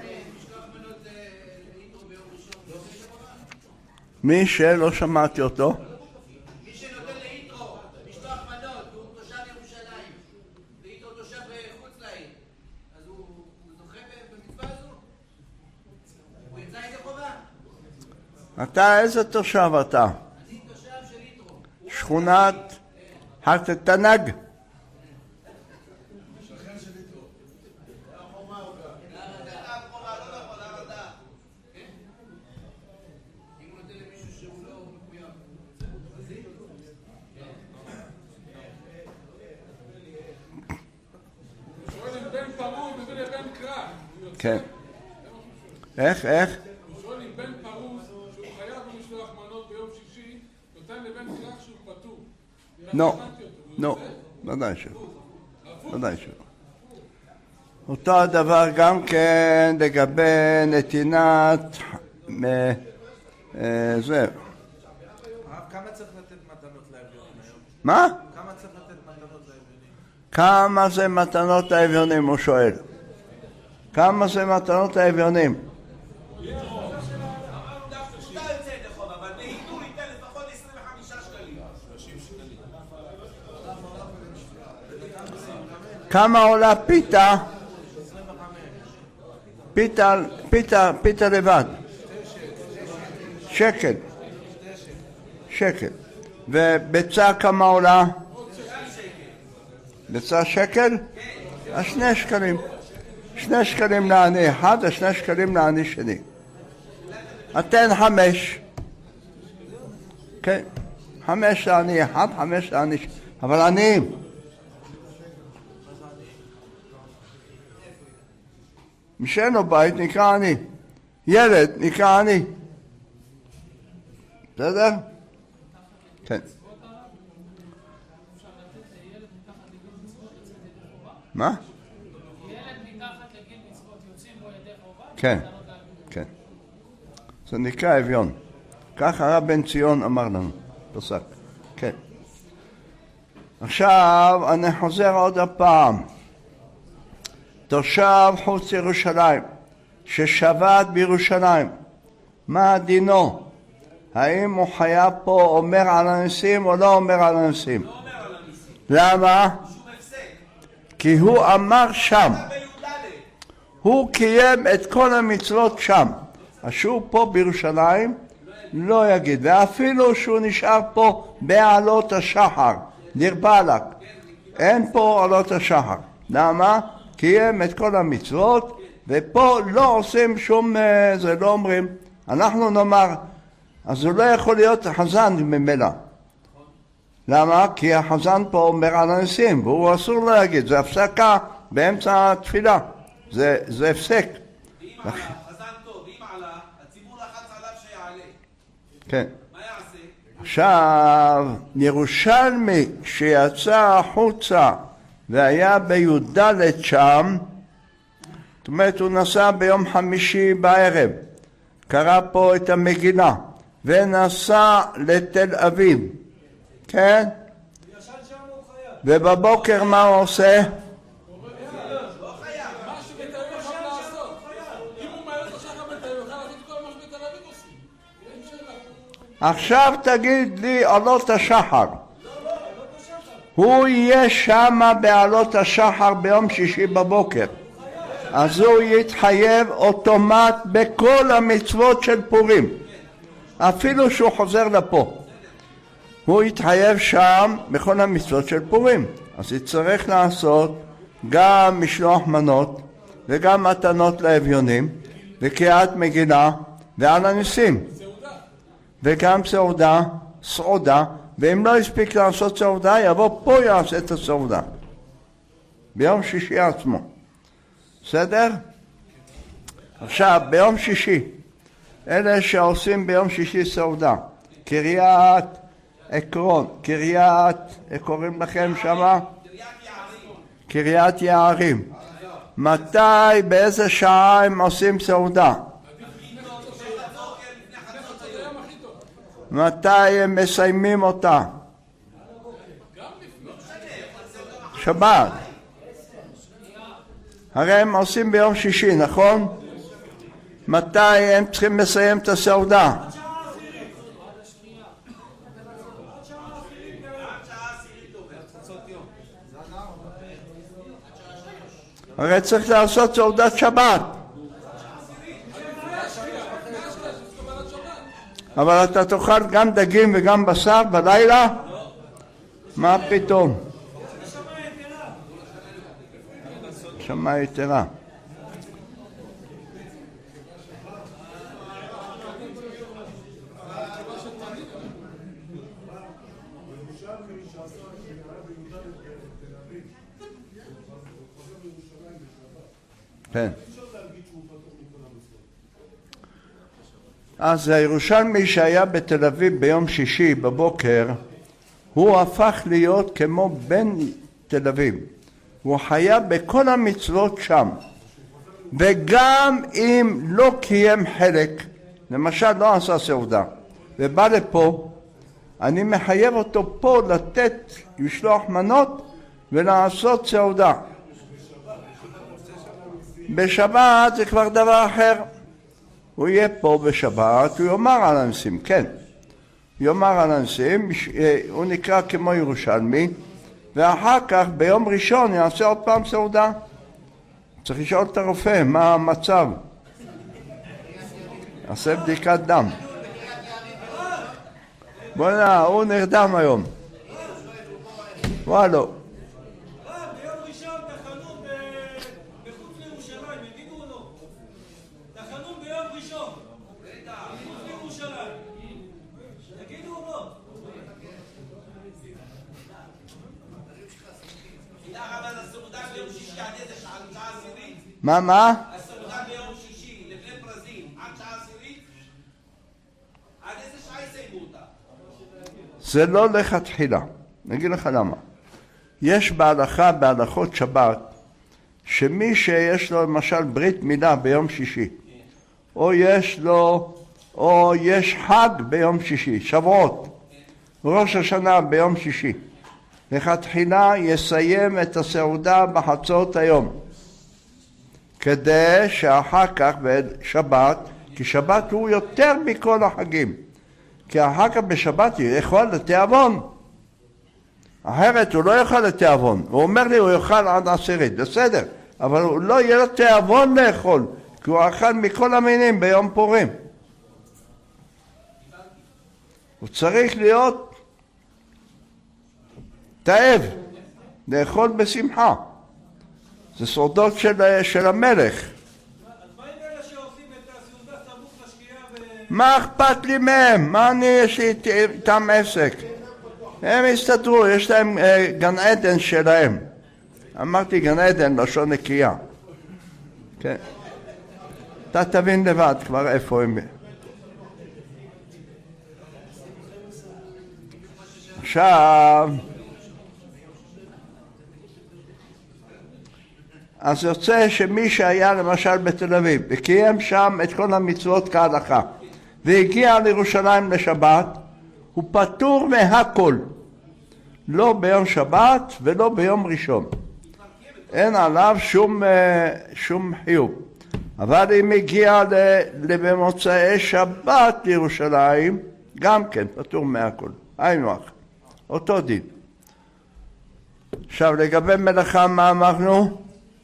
מי שלא שמעתי אותו? מי שנותן ליתרו, משלוח מנות, הוא תושב ירושלים, ויתרו תושב חוץ לעיר, אז הוא זוכה במצווה הזו? הוא יצא איזה חובה? אתה איזה תושב אתה? אני תושב של יתרו. שכונת התנג? כן. איך, איך? הוא שואל אם בן פרוס, שהוא חייב במשלוח מנות ביום שישי, נותן לבן כרך שהוא פטור. לא, לא, ודאי שלא. ודאי שלא. אותו הדבר גם כן לגבי נתינת זה. כמה צריך לתת מתנות לאביונים היום? מה? כמה צריך לתת מתנות לאביונים? כמה זה מתנות לאביונים, הוא שואל. כמה זה מתנות לאביונים? כמה עולה פיתה? פיתה, פיתה, פיתה לבד. שקל. שקל. וביצה כמה עולה? ביצה שקל? אז שני שקלים. שני שקלים לעני אחד, ושני שקלים לעני שני. אתן חמש. כן. חמש לעני אחד, חמש לעני שני. אבל עניים. מי שאין לו בית נקרא עני. ילד נקרא עני. בסדר? כן. מה? כן, כן. זה נקרא אביון. ככה הרב בן ציון אמר לנו, פסק. כן. עכשיו אני חוזר עוד הפעם. תושב חוץ ירושלים, ששבת בירושלים, מה דינו? האם הוא חייב פה אומר על הניסים או לא אומר על הניסים? לא אומר על הניסים. למה? שום הפסק. כי הוא אמר שם. הוא קיים את כל המצוות שם. אז שהוא פה בירושלים לא יגיד. ואפילו שהוא נשאר פה בעלות השחר, דיר באלק. אין פה עלות השחר. למה? קיים את כל המצוות, ופה לא עושים שום, זה לא אומרים. אנחנו נאמר, אז הוא לא יכול להיות חזן ממילא. למה? כי החזן פה אומר על הניסים, והוא אסור להגיד, זה הפסקה באמצע התפילה. זה, זה הפסק. ואם עלה, חזן טוב, ואם עלה, הציבור לחץ עליו שיעלה. כן. מה יעשה? עכשיו, ירושלמי שיצא החוצה והיה בי"ד שם, זאת אומרת הוא נסע ביום חמישי בערב, קרא פה את המגילה, ונסע לתל אביב, כן? ובבוקר מה הוא עושה? עכשיו תגיד לי עלות השחר. הוא יהיה שמה בעלות השחר ביום שישי בבוקר. אז הוא יתחייב אוטומט בכל המצוות של פורים. אפילו שהוא חוזר לפה. הוא יתחייב שם בכל המצוות של פורים. אז יצטרך לעשות גם משלוח מנות וגם מתנות לאביונים וקריאת מגילה ועל הניסים. וגם סעודה, סעודה, ואם לא הספיק לעשות סעודה, יבוא פה יעשה את הסעודה. ביום שישי עצמו. בסדר? עכשיו, ביום שישי, אלה שעושים ביום שישי סעודה, קריאת עקרון, קריאת, איך קוראים לכם שמה? קריאת יערים. מתי, באיזה שעה הם עושים סעודה? מתי הם מסיימים אותה? שבת. הרי הם עושים ביום שישי, נכון? מתי הם צריכים לסיים את הסעודה? הרי צריך לעשות סעודת שבת. אבל אתה תאכל גם דגים וגם בשר בלילה? מה פתאום? שמה יתרה. כן. אז הירושלמי שהיה בתל אביב ביום שישי בבוקר, הוא הפך להיות כמו בן תל אביב. הוא חיה בכל המצוות שם. וגם אם לא קיים חלק, למשל לא עשה סעודה, ובא לפה, אני מחייב אותו פה לתת, לשלוח מנות ולעשות סעודה. בשבת זה כבר דבר אחר. הוא יהיה פה בשבת, הוא יאמר על הניסים, כן. יאמר על הניסים, הוא נקרא כמו ירושלמי, ואחר כך ביום ראשון יעשה עוד פעם סעודה. צריך לשאול את הרופא, מה המצב? יעשה בדיקת דם. בוא נראה, הוא נרדם היום. וואלו. ביום ראשון תחנות מחוץ לירושלים, יגידו או לא? תחנות ביום ראשון, מחוץ לירושלים. יגידו או לא? מה, מה? הסעודה ביום שישי לבני ברזים עד שעה עשירית, עד איזה שעה יסיימו אותה? זה לא לכתחילה. נגיד לך למה. יש בהלכה, בהלכות שבת, שמי שיש לו למשל ברית מילה ביום שישי, או יש לו, או יש חג ביום שישי, שבועות, ראש השנה ביום שישי, לכתחילה יסיים את הסעודה בחצות היום, כדי שאחר כך בשבת, כי שבת הוא יותר מכל החגים, כי אחר כך בשבת יכול לתיאבון, אחרת הוא לא יאכל לתיאבון. הוא אומר לי הוא יאכל עד עשירית, בסדר, אבל הוא לא יהיה לו תיאבון לאכול, כי הוא אכל מכל המינים ביום פורים. הוא צריך להיות תאב, לאכול בשמחה. זה סודות של, של המלך. אז מה עם אלה שעושים את הסעודה סמוך לשקיעה ו... מה אכפת לי מהם? מה אני, יש לי איתם עסק? הם הסתדרו, יש להם אה, גן עדן שלהם. אמרתי גן עדן, לשון נקייה. כן. אתה תבין לבד כבר איפה הם. עכשיו, אז יוצא שמי שהיה למשל בתל אביב וקיים שם את כל המצוות כהלכה והגיע לירושלים לשבת, הוא פטור מהכל, לא ביום שבת ולא ביום ראשון, אין עליו שום, שום חיוב. אבל אם הגיע במוצאי שבת לירושלים, גם כן, פטור מהכל. היינו אחר. אותו דין. עכשיו, לגבי מלאכה, מה אמרנו?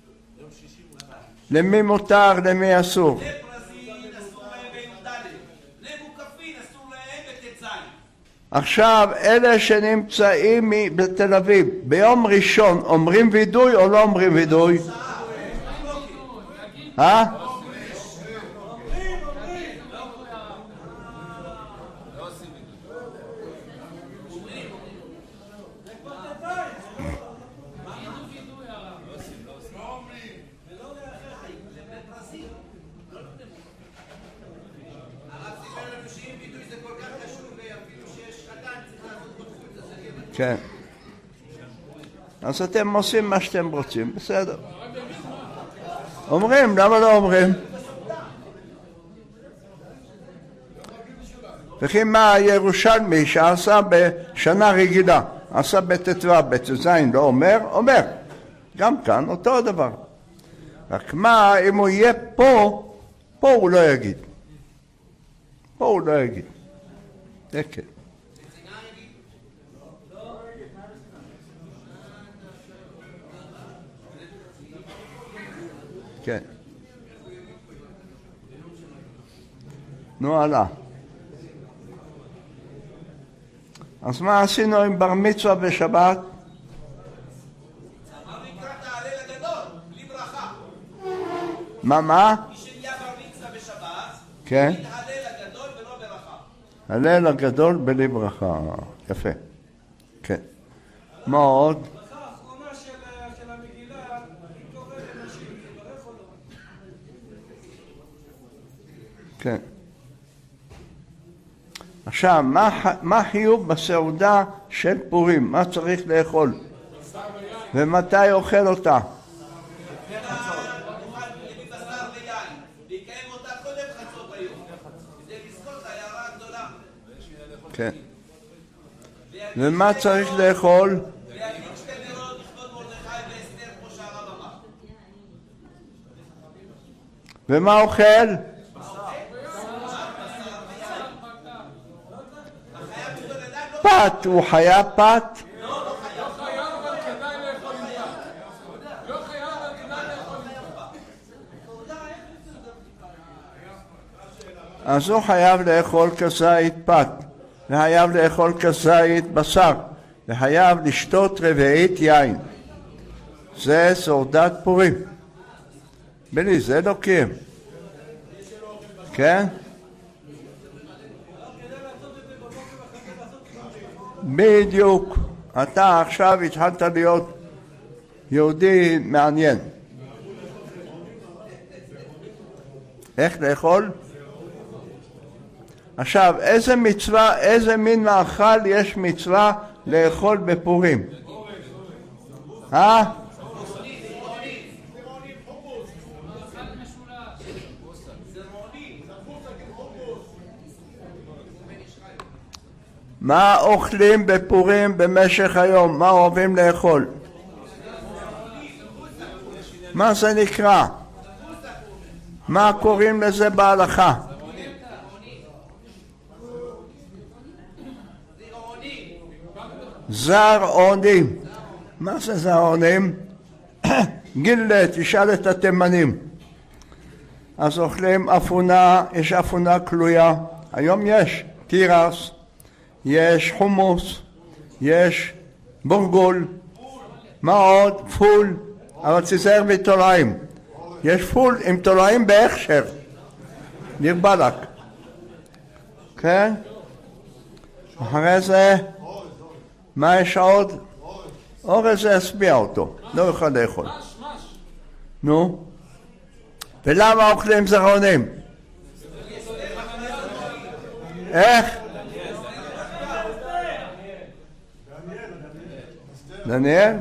למי מותר, למי אסור? לברזין אסור להם בי"ד, למוקפין אסור להם בט"ז. עכשיו, אלה שנמצאים בתל אביב, ביום ראשון אומרים וידוי או לא אומרים וידוי? אה? כן. אז אתם עושים מה שאתם רוצים, בסדר. אומרים, למה לא אומרים? וכי מה הירושלמי שעשה בשנה רגילה, עשה בט"ו, בט"ז, לא אומר? אומר. גם כאן אותו הדבר. רק מה, אם הוא יהיה פה, פה הוא לא יגיד. פה הוא לא יגיד. זה כן. כן. נו, הלאה. אז מה עשינו עם בר מצווה בשבת? אמר לקראת ההלל הגדול, בלי ברכה. מה, מה? מי שנהיה בר מצווה בשבת, כן. בלי הלל הגדול ולא ברכה. הלל הגדול בלי ברכה. יפה. כן. מה עוד? האחרונה של המגילה, היא קוראת לנשים, לברך או לא? כן. עכשיו, מה, מה חיוב בסעודה של פורים? מה צריך לאכול? ומתי אוכל אותה? כן. ומה צריך לאכול? ומה אוכל? פת, הוא חיה פת? אז הוא חייב לאכול כזית פת, וחייב לאכול כזית בשר, וחייב לשתות רבעית יין. זה סעודת פורים. בלי זה לא קיים. כן? בדיוק. אתה עכשיו התחלת להיות יהודי מעניין. איך לאכול? עכשיו, איזה מצווה, איזה מין מאכל יש מצווה לאכול בפורים? אה? מה אוכלים בפורים במשך היום? מה אוהבים לאכול? מה זה נקרא? מה קוראים לזה בהלכה? זרעונים. מה זה זרעונים? גילה, תשאל את התימנים. אז אוכלים אפונה, יש אפונה כלויה. היום יש תירס, יש חומוס, יש בורגול, מה עוד? פול, אבל תיזהר מתולעים. יש פול עם תולעים בהכשר. ניר בלק. כן? אחרי זה, מה יש עוד? אורז זה הסביע אותו, לא יכול לאכול. נו? ולמה אוכלים זרעונים? איך? דניאל?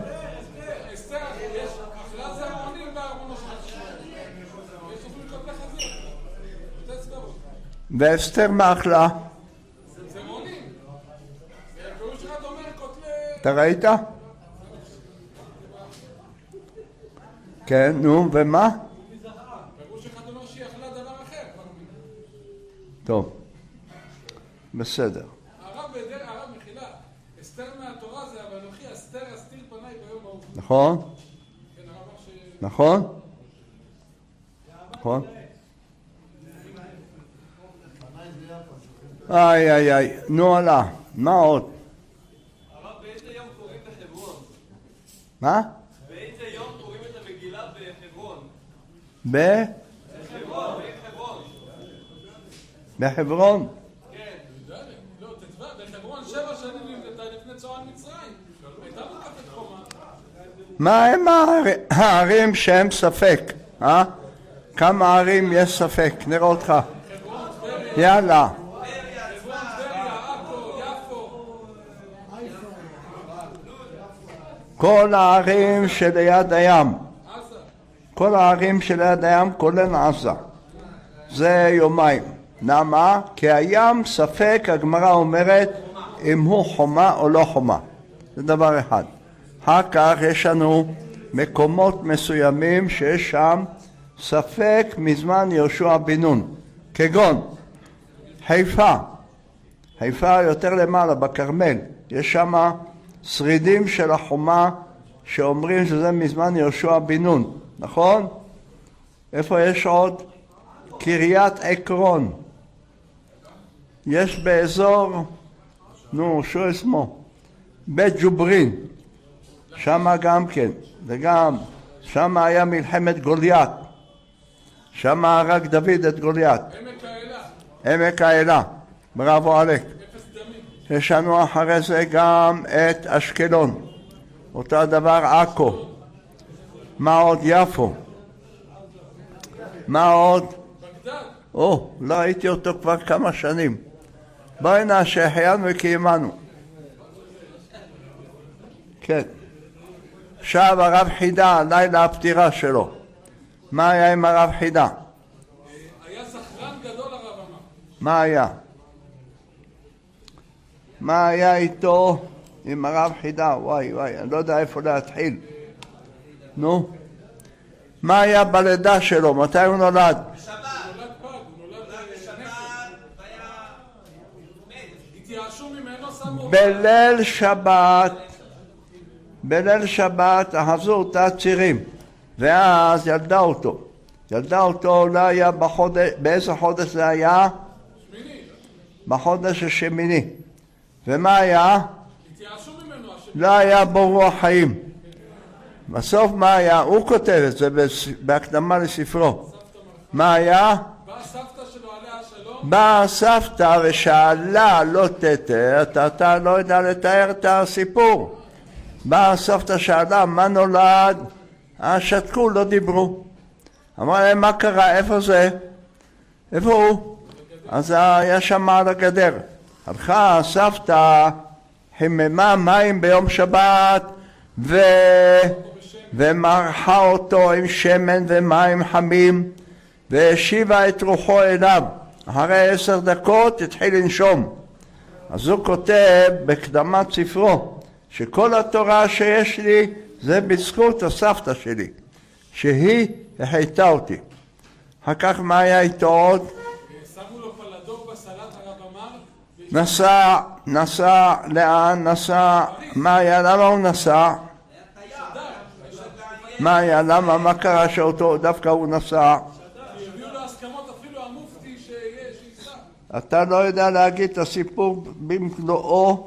ואסתר מה אכלה? אתה ראית? כן, נו, ומה? טוב. בסדר. הרב בדרך, הרב מחילה, אסתר מהתורה זה, אבל אנוכי אסתר אסתיר פניי ביום ההוא. נכון? כן, הרב אמר ש... נכון? נכון? איי איי איי, נו הלאה, מה עוד? הרב, באיזה יום קוראים בחברון? מה? באיזה יום קוראים את המגילה בחברון? ב? בחברון, בעיר חברון. בחברון? כן. לא, תתבע, בחברון שבע שנים נבנתה לפני צורן מצרים. הייתה מוקפת חומה. מה הם הער- הערים שהם ספק? אה? כמה ערים יש ספק? נראה אותך. יאללה. כל הערים שליד הים, כל הערים שליד הים כולל עזה, זה יומיים. למה? כי הים ספק, הגמרא אומרת אם הוא חומה או לא חומה, זה דבר אחד. אחר כך יש לנו מקומות מסוימים שיש שם ספק מזמן יהושע בן נון, כגון חיפה, חיפה יותר למעלה בכרמל, יש שם שרידים של החומה שאומרים שזה מזמן יהושע בן נון, נכון? איפה יש עוד? קריית עקרון, יש באזור, נו, שו אסמו, בית ג'וברין, שם גם כן, וגם שם היה מלחמת גוליית, שם הרג דוד את גוליית. עמק האלה. עמק האלה, בראבו עלק. אפס דמים. יש לנו אחרי זה גם את אשקלון, אותו דבר עכו, מה עוד? יפו, מה עוד? בגדד. או, לא ראיתי אותו כבר כמה שנים. בואי נא שהחיינו וקיימנו. כן. עכשיו הרב חידה, לילה הפטירה שלו. מה היה עם הרב חידה? היה סחרן גדול הרב אמר. מה היה? מה היה איתו עם הרב חידה? וואי וואי, אני לא יודע איפה להתחיל. נו. מה היה בלידה שלו? מתי הוא נולד? הוא נולד פג, הוא נולד בשבת, והיה מת. התייאשו ממנו, שמו... בליל שבת, בליל שבת אחזו אותה צירים, ואז ילדה אותו. ילדה אותו לא היה בחודש, באיזה חודש זה היה? שמיני. בחודש השמיני. ומה היה? התייאשו ממנו השם. לא היה בו רוח חיים. בסוף מה היה? הוא כותב את זה בהקדמה לספרו. מה היה? באה סבתא שלו עליה השלום. באה סבתא ושאלה לא תתר, אתה, אתה לא יודע לתאר את הסיפור. באה סבתא שאלה מה נולד? השתקו, לא דיברו. אמרה להם מה קרה, איפה זה? איפה הוא? אז היה שם על הגדר. הלכה הסבתא, חיממה מים ביום שבת ו... ומרחה אותו עם שמן ומים חמים והשיבה את רוחו אליו. אחרי עשר דקות התחיל לנשום. אז הוא כותב בקדמת ספרו שכל התורה שיש לי זה בזכות הסבתא שלי, שהיא החייתה אותי. אחר כך מה היה איתו עוד? שמו לו פלדור בסלט הרב אמר. נסע, נסע, לאן נסע? מה היה? למה הוא נסע? מה היה? למה? מה קרה שאותו דווקא הוא נסע? הביאו לו הסכמות אפילו המופתי שייסע. אתה לא יודע להגיד את הסיפור במלואו.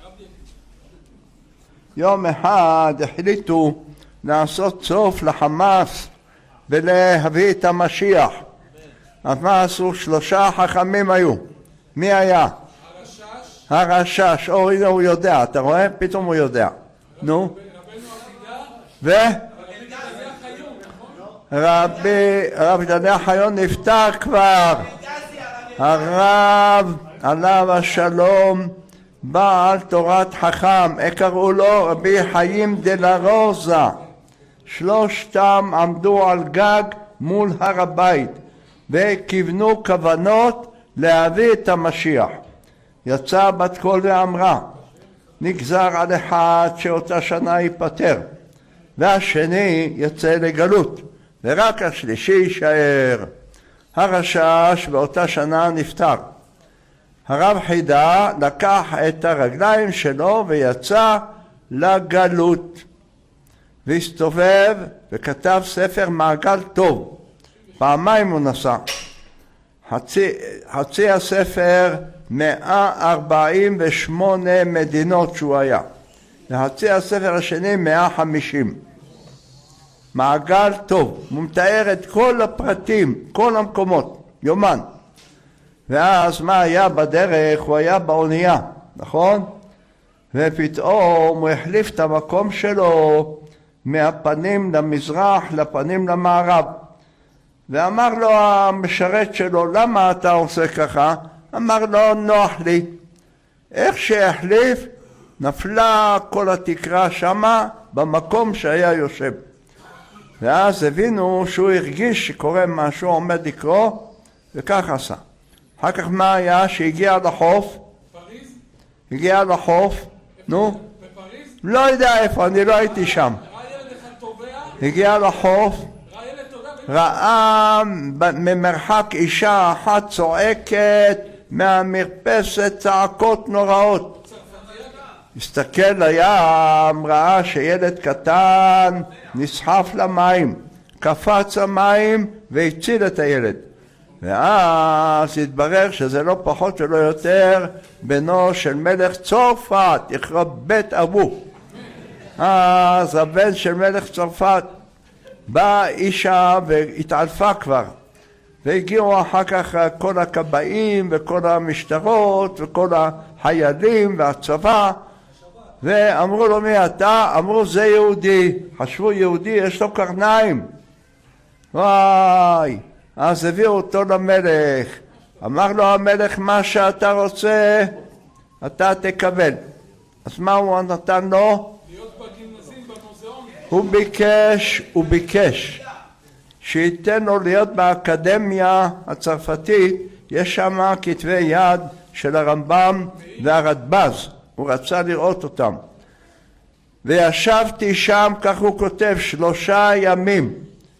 יום אחד החליטו לעשות סוף לחמאס ולהביא את המשיח. אז מה עשו? שלושה חכמים היו. מי היה? הרשש, הרשש. או הנה הוא יודע, אתה רואה? פתאום הוא יודע. נו. רבנו אבידה, ו? רבי גדליה חיון, נכון? רבי, רבי גדליה חיון נפטר כבר. הרב עליו השלום בעל תורת חכם, קראו לו רבי חיים דלה רוזה. שלושתם עמדו על גג מול הר הבית וכיוונו כוונות להביא את המשיח. יצאה בת קול ואמרה, נגזר על אחד שאותה שנה ייפטר והשני יצא לגלות ורק השלישי יישאר. הרשש באותה שנה נפטר. הרב חידה לקח את הרגליים שלו ויצא לגלות. והסתובב וכתב ספר מעגל טוב. פעמיים הוא נסע. חצי, חצי הספר מאה ארבעים ושמונה מדינות שהוא היה. וחצי הספר השני מאה וחמישים. מעגל טוב. הוא מתאר את כל הפרטים, כל המקומות. יומן. ואז מה היה בדרך? הוא היה באונייה, נכון? ופתאום הוא החליף את המקום שלו מהפנים למזרח לפנים למערב. ואמר לו המשרת שלו, למה אתה עושה ככה? אמר לו, נוח לי. איך שהחליף, נפלה כל התקרה שמה במקום שהיה יושב. ואז הבינו שהוא הרגיש שקורה משהו, עומד לקרוא, וכך עשה. אחר כך מה היה? שהגיע לחוף. פריז? הגיע לחוף. נו? בפריז? לא יודע איפה, אני לא הייתי שם. ראה ילד אחד טובע? הגיע לחוף. ראה ילד טובע? ראה ממרחק אישה אחת צועקת מהמרפסת צעקות נוראות. הסתכל לים, ראה שילד קטן נסחף למים, קפץ למים והציל את הילד. ואז התברר שזה לא פחות ולא יותר בנו של מלך צרפת, יחרב בית אבו. אז הבן של מלך צרפת באה אישה והתעלפה כבר, והגיעו אחר כך כל הכבאים וכל המשטרות וכל החיילים והצבא, ואמרו לו, מי אתה? אמרו, זה יהודי. חשבו, יהודי יש לו קרניים. וואי. אז הביאו אותו למלך. אמר לו המלך, מה שאתה רוצה אתה תקבל. אז מה הוא נתן לו? להיות בגימנסים במוזיאון. הוא ביקש, הוא ביקש שייתן לו להיות באקדמיה הצרפתית. יש שם כתבי יד של הרמב"ם והרדב"ז. הוא רצה לראות אותם. וישבתי שם, כך הוא כותב, שלושה ימים.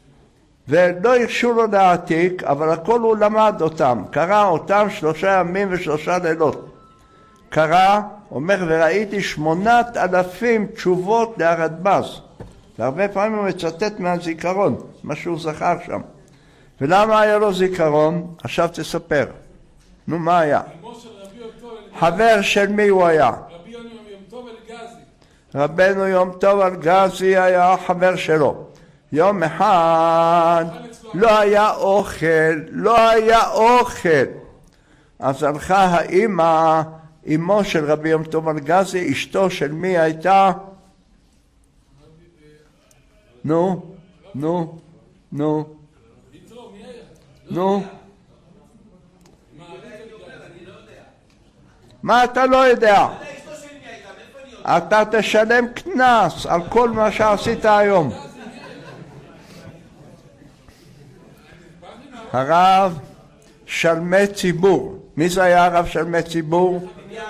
ולא הרשו לו להעתיק, אבל הכל הוא למד אותם. קרא אותם שלושה ימים ושלושה לילות. קרא, אומר, וראיתי שמונת אלפים תשובות להרדב"ז. והרבה פעמים הוא מצטט מהזיכרון, מה שהוא זכר שם. ולמה היה לו זיכרון? עכשיו תספר. נו, מה היה? חבר של מי הוא היה? רבי יום טוב אלגזי. רבנו יום טוב אלגזי היה חבר שלו. יום אחד לא היה אוכל, לא היה אוכל. אז הלכה האמא, אמו של רבי יום טוב אלגזי, אשתו של מי הייתה? נו, נו, נו, נו. מה אתה לא יודע? אתה תשלם קנס על כל מה שעשית היום. הרב שלמי ציבור. מי זה היה הרב שלמי ציבור?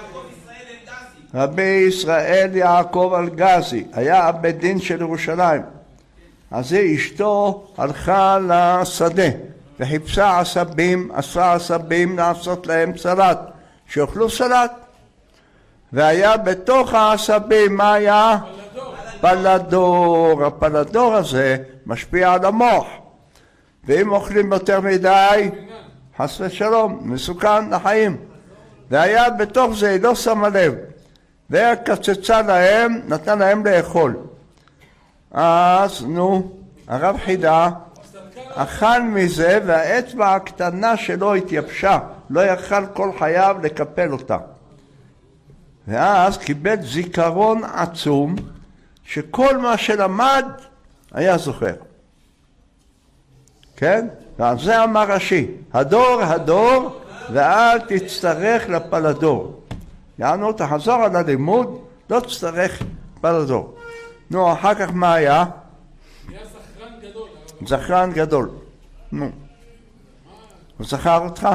רבי ישראל יעקב אלגזי. היה הבית דין של ירושלים. אז אשתו הלכה לשדה וחיפשה עשבים, עשה עשבים לעשות להם סלט, שיאכלו סלט. והיה בתוך העשבים, מה היה? פלדור. הפלדור הזה משפיע על המוח. ואם אוכלים יותר מדי, חס ושלום, מסוכן לחיים. והיה בתוך זה, היא לא שמה לב. והיה קצצה להם, נתן להם לאכול. אז, נו, הרב חידה אכל מזה, והאצבע הקטנה שלו התייבשה. לא יכל כל חייו לקפל אותה. ואז קיבל זיכרון עצום, שכל מה שלמד היה זוכר. כן? ועל זה אמר רש"י, הדור הדור ואל תצטרך לפלדור. יענו, תחזור על הלימוד, לא תצטרך פלדור. נו, אחר כך מה היה? היה זכרן גדול. זכרן גדול. נו. הוא זכר אותך?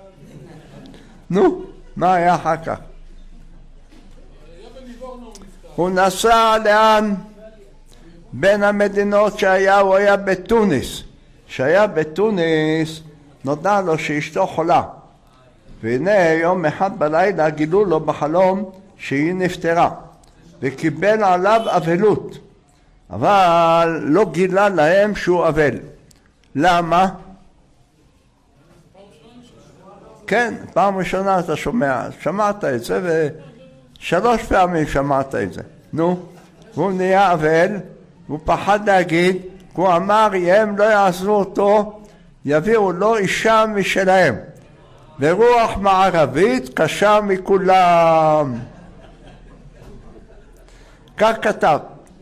נו, מה היה אחר כך? הוא נסע לאן? בין המדינות שהיה, הוא היה בתוניס. שהיה בתוניס, נודע לו שאשתו חולה. והנה יום אחד בלילה גילו לו בחלום שהיא נפטרה, וקיבל עליו אבלות, אבל לא גילה להם שהוא אבל. למה? כן, פעם ראשונה אתה שומע, שמעת את זה ושלוש פעמים שמעת את זה. נו, הוא נהיה אבל, הוא פחד להגיד, הוא אמר אם לא יעזבו אותו, יביאו לו אישה משלהם, ורוח מערבית קשה מכולם. כך כתב.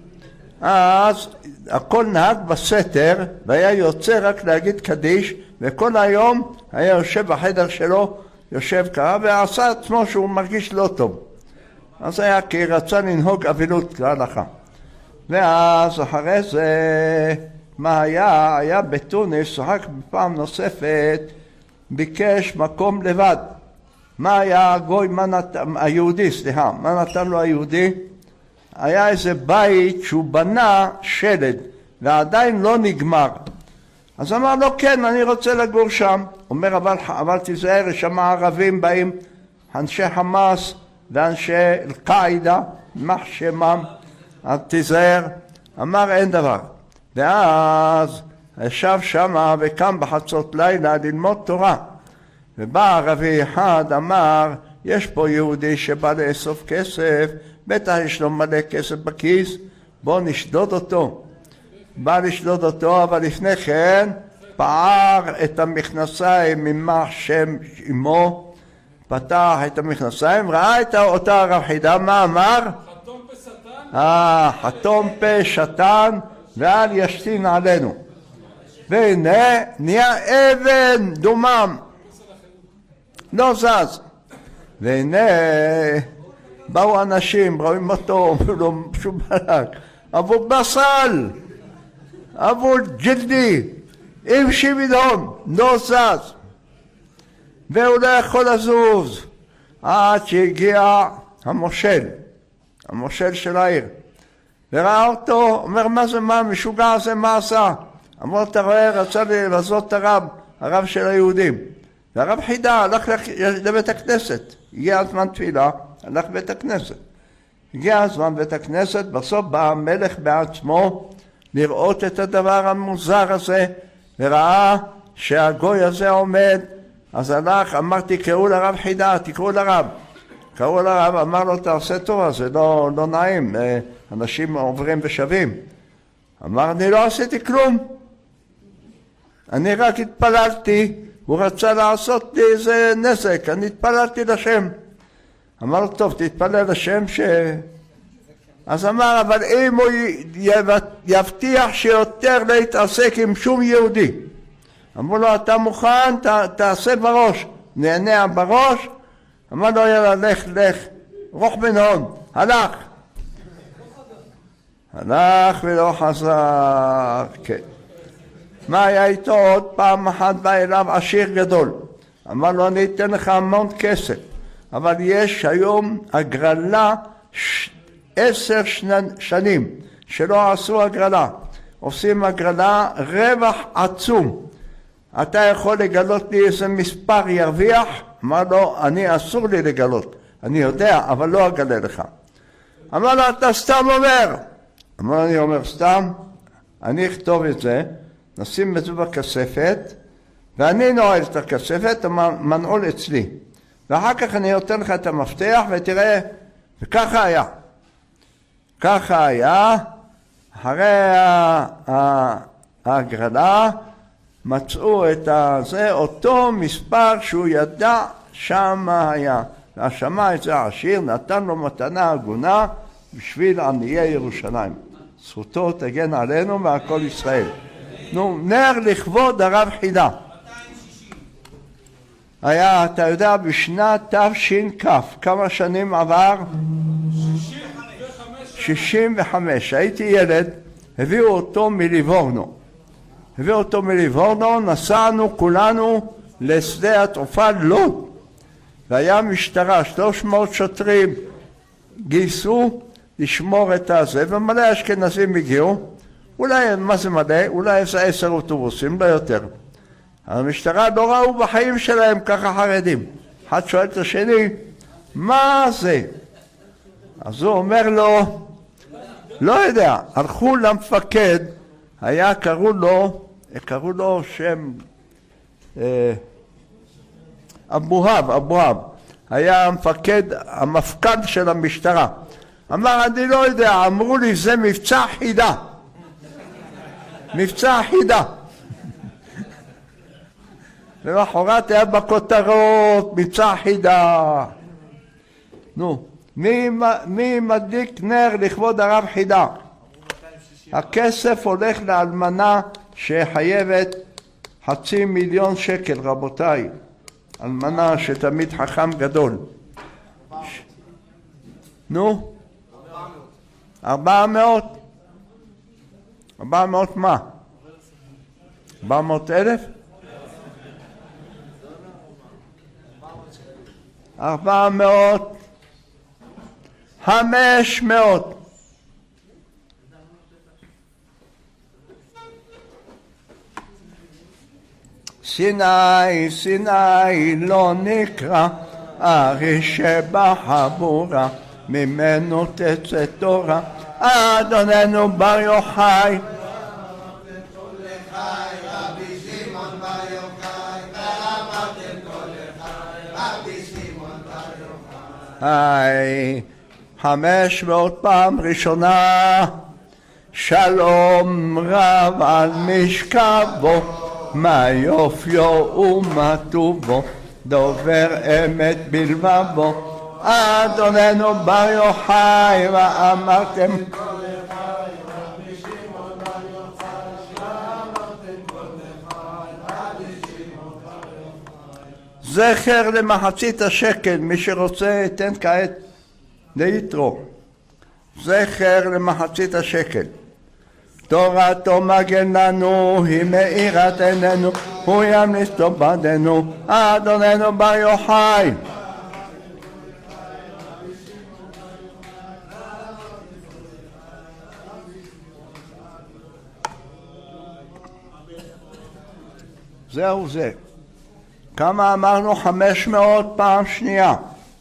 אז הכל נהג בסתר, והיה יוצא רק להגיד קדיש, וכל היום היה יושב בחדר שלו, יושב ככה, ועשה עצמו שהוא מרגיש לא טוב. אז היה כי רצה לנהוג אבילות כהלכה. ואז אחרי זה, מה היה? היה בתוניס, רק בפעם נוספת, ביקש מקום לבד. מה היה הגוי, מה נתן, היהודי, סליחה, מה נתן לו היהודי? היה איזה בית שהוא בנה שלד, ועדיין לא נגמר. אז אמר לו, כן, אני רוצה לגור שם. אומר, אבל, אבל תיזהר, שם הערבים באים, אנשי חמאס ואנשי אל-קאעידה, יימח שמם, אז תיזהר. אמר, אין דבר. ואז ישב שם וקם בחצות לילה ללמוד תורה. ובא ערבי אחד, אמר, יש פה יהודי שבא לאסוף כסף, בטח יש לו מלא כסף בכיס, בוא נשדוד אותו. בא לשדוד אותו, אבל לפני כן פער את המכנסיים ממח שם אמו, פתח את המכנסיים, ראה את אותה הרב חידה, מה אמר? חתום פה שטן? אה, חתום פה שטן, ואל ישתין עלינו. והנה נהיה אבן דומם, לא זז. והנה באו אנשים, רואים אותו, אומרים לו שום בלק, אבו בסל, אבו ג'לדי, עם שמידון, לא זז. והוא לא יכול לזוז, עד שהגיע המושל, המושל של העיר. וראה אותו, אומר, מה זה, מה, משוגע הזה, מה עשה? אמר, אתה רואה, רצה לעזות את הרב, הרב של היהודים. והרב חידה הלך לבית הכנסת, הגיע הזמן תפילה, הלך בית הכנסת. הגיע הזמן בית הכנסת, בסוף בא המלך בעצמו לראות את הדבר המוזר הזה, וראה שהגוי הזה עומד, אז הלך, אמר, תקראו לרב חידה, תקראו לרב. קראו לרב, אמר לו, אתה עושה טוב, זה לא, לא נעים, אנשים עוברים ושווים. אמר, אני לא עשיתי כלום, אני רק התפללתי, הוא רצה לעשות לי איזה נזק, אני התפללתי לשם. אמר לו, טוב, תתפלל לשם ש... אז אמר, אבל אם הוא יבטיח שיותר להתעסק עם שום יהודי. אמרו לו, אתה מוכן, ת, תעשה בראש. נענע בראש. אמר לו, יאללה, לך, לך. רוח בן הון. הלך. הלך ולא חזר. כן. מה היה איתו? עוד פעם אחת בא אליו עשיר גדול. אמר לו, אני אתן לך המון כסף. אבל יש היום הגרלה ש... עשר שנים שלא עשו הגרלה. עושים הגרלה רווח עצום. אתה יכול לגלות לי איזה מספר ירוויח? אמר לו, אני אסור לי לגלות. אני יודע, אבל לא אגלה לך. אמר לו, אתה סתם אומר. אמר לו, אני אומר סתם. אני אכתוב את זה, נשים את זה בכספת, ואני נועל את הכספת, המנעול אצלי. ואחר כך אני נותן לך את המפתח, ותראה, וככה היה. ככה היה, אחרי ההגרלה מצאו את זה, אותו מספר שהוא ידע שם היה. והשמע את זה העשיר, נתן לו מתנה הגונה בשביל עניי ירושלים. זכותו תגן עלינו ועל כל ישראל. נו, נר לכבוד הרב חידה. היה, אתה יודע, בשנת תש"כ, כמה שנים עבר? שישים וחמש. הייתי ילד, הביאו אותו מליבורנו. הביאו אותו מליבורנו, נסענו כולנו לשדה התעופה לוד. והיה משטרה, שלוש מאות שוטרים גייסו לשמור את הזה, ומלא אשכנזים הגיעו. אולי, מה זה מלא? אולי איזה עשר אוטובוסים, לא יותר. המשטרה לא ראו בחיים שלהם ככה חרדים. אחד שואל את השני, מה זה? אז הוא אומר לו, לא יודע, הלכו למפקד, היה, קראו לו, קראו לו שם אה, אבוהב, אבוהב, היה המפקד, המפקד של המשטרה. אמר, אני לא יודע, אמרו לי, זה מבצע חידה. מבצע חידה. למחרת היה בכותרות, מבצע חידה. נו, מי, מי מדליק נר לכבוד הרב חידה? הכסף הולך לאלמנה שחייבת חצי מיליון שקל, רבותיי. אלמנה שתמיד חכם גדול. נו? ארבע מאות. ארבע מאות מה? ארבע מאות אלף? ארבע מאות. חמש מאות. סיני, סיני לא נקרא, ארי שבחבורה, ממנו תצא תורה, אדוננו בר יוחאי. היי, חמש מאות פעם ראשונה, שלום רב על משכבו, מה יופיו ומה טובו, דובר אמת בלבבו, אדוננו בר יוחאי, ואמרתם זכר למחצית השקל, מי שרוצה יתן כעת ליתרו. זכר למחצית השקל. תורתו מגן לנו, היא מאירת עינינו, הוא ימליץ טוב בעדנו, אדוננו בר יוחאי. זהו זה. כמה אמרנו? חמש מאות פעם שנייה.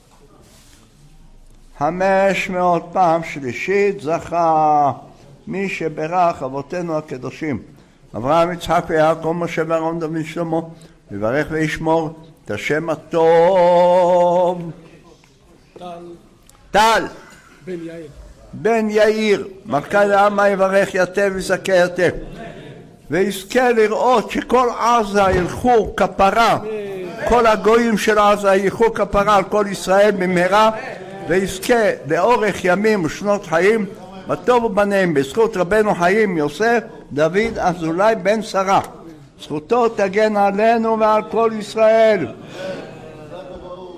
חמש מאות פעם שלישית זכה מי שברך אבותינו הקדושים. אברהם, יצחק ויעקב, משה ואהרון, דוד שלמה, יברך וישמור את השם הטוב. טל. טל. בן יאיר. בן יאיר. מלכה לעמה יברך יתב וזכה יתב. ויזכה לראות שכל עזה ילכו כפרה, כל הגויים של עזה ילכו כפרה על כל ישראל במהרה, ויזכה לאורך ימים ושנות חיים, בטוב ובנעים, בזכות רבנו חיים יוסף דוד אזולאי בן שרה. זכותו תגן עלינו ועל כל ישראל.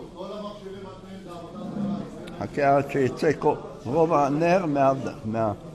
חכה עד שיצא רוב הנר מה...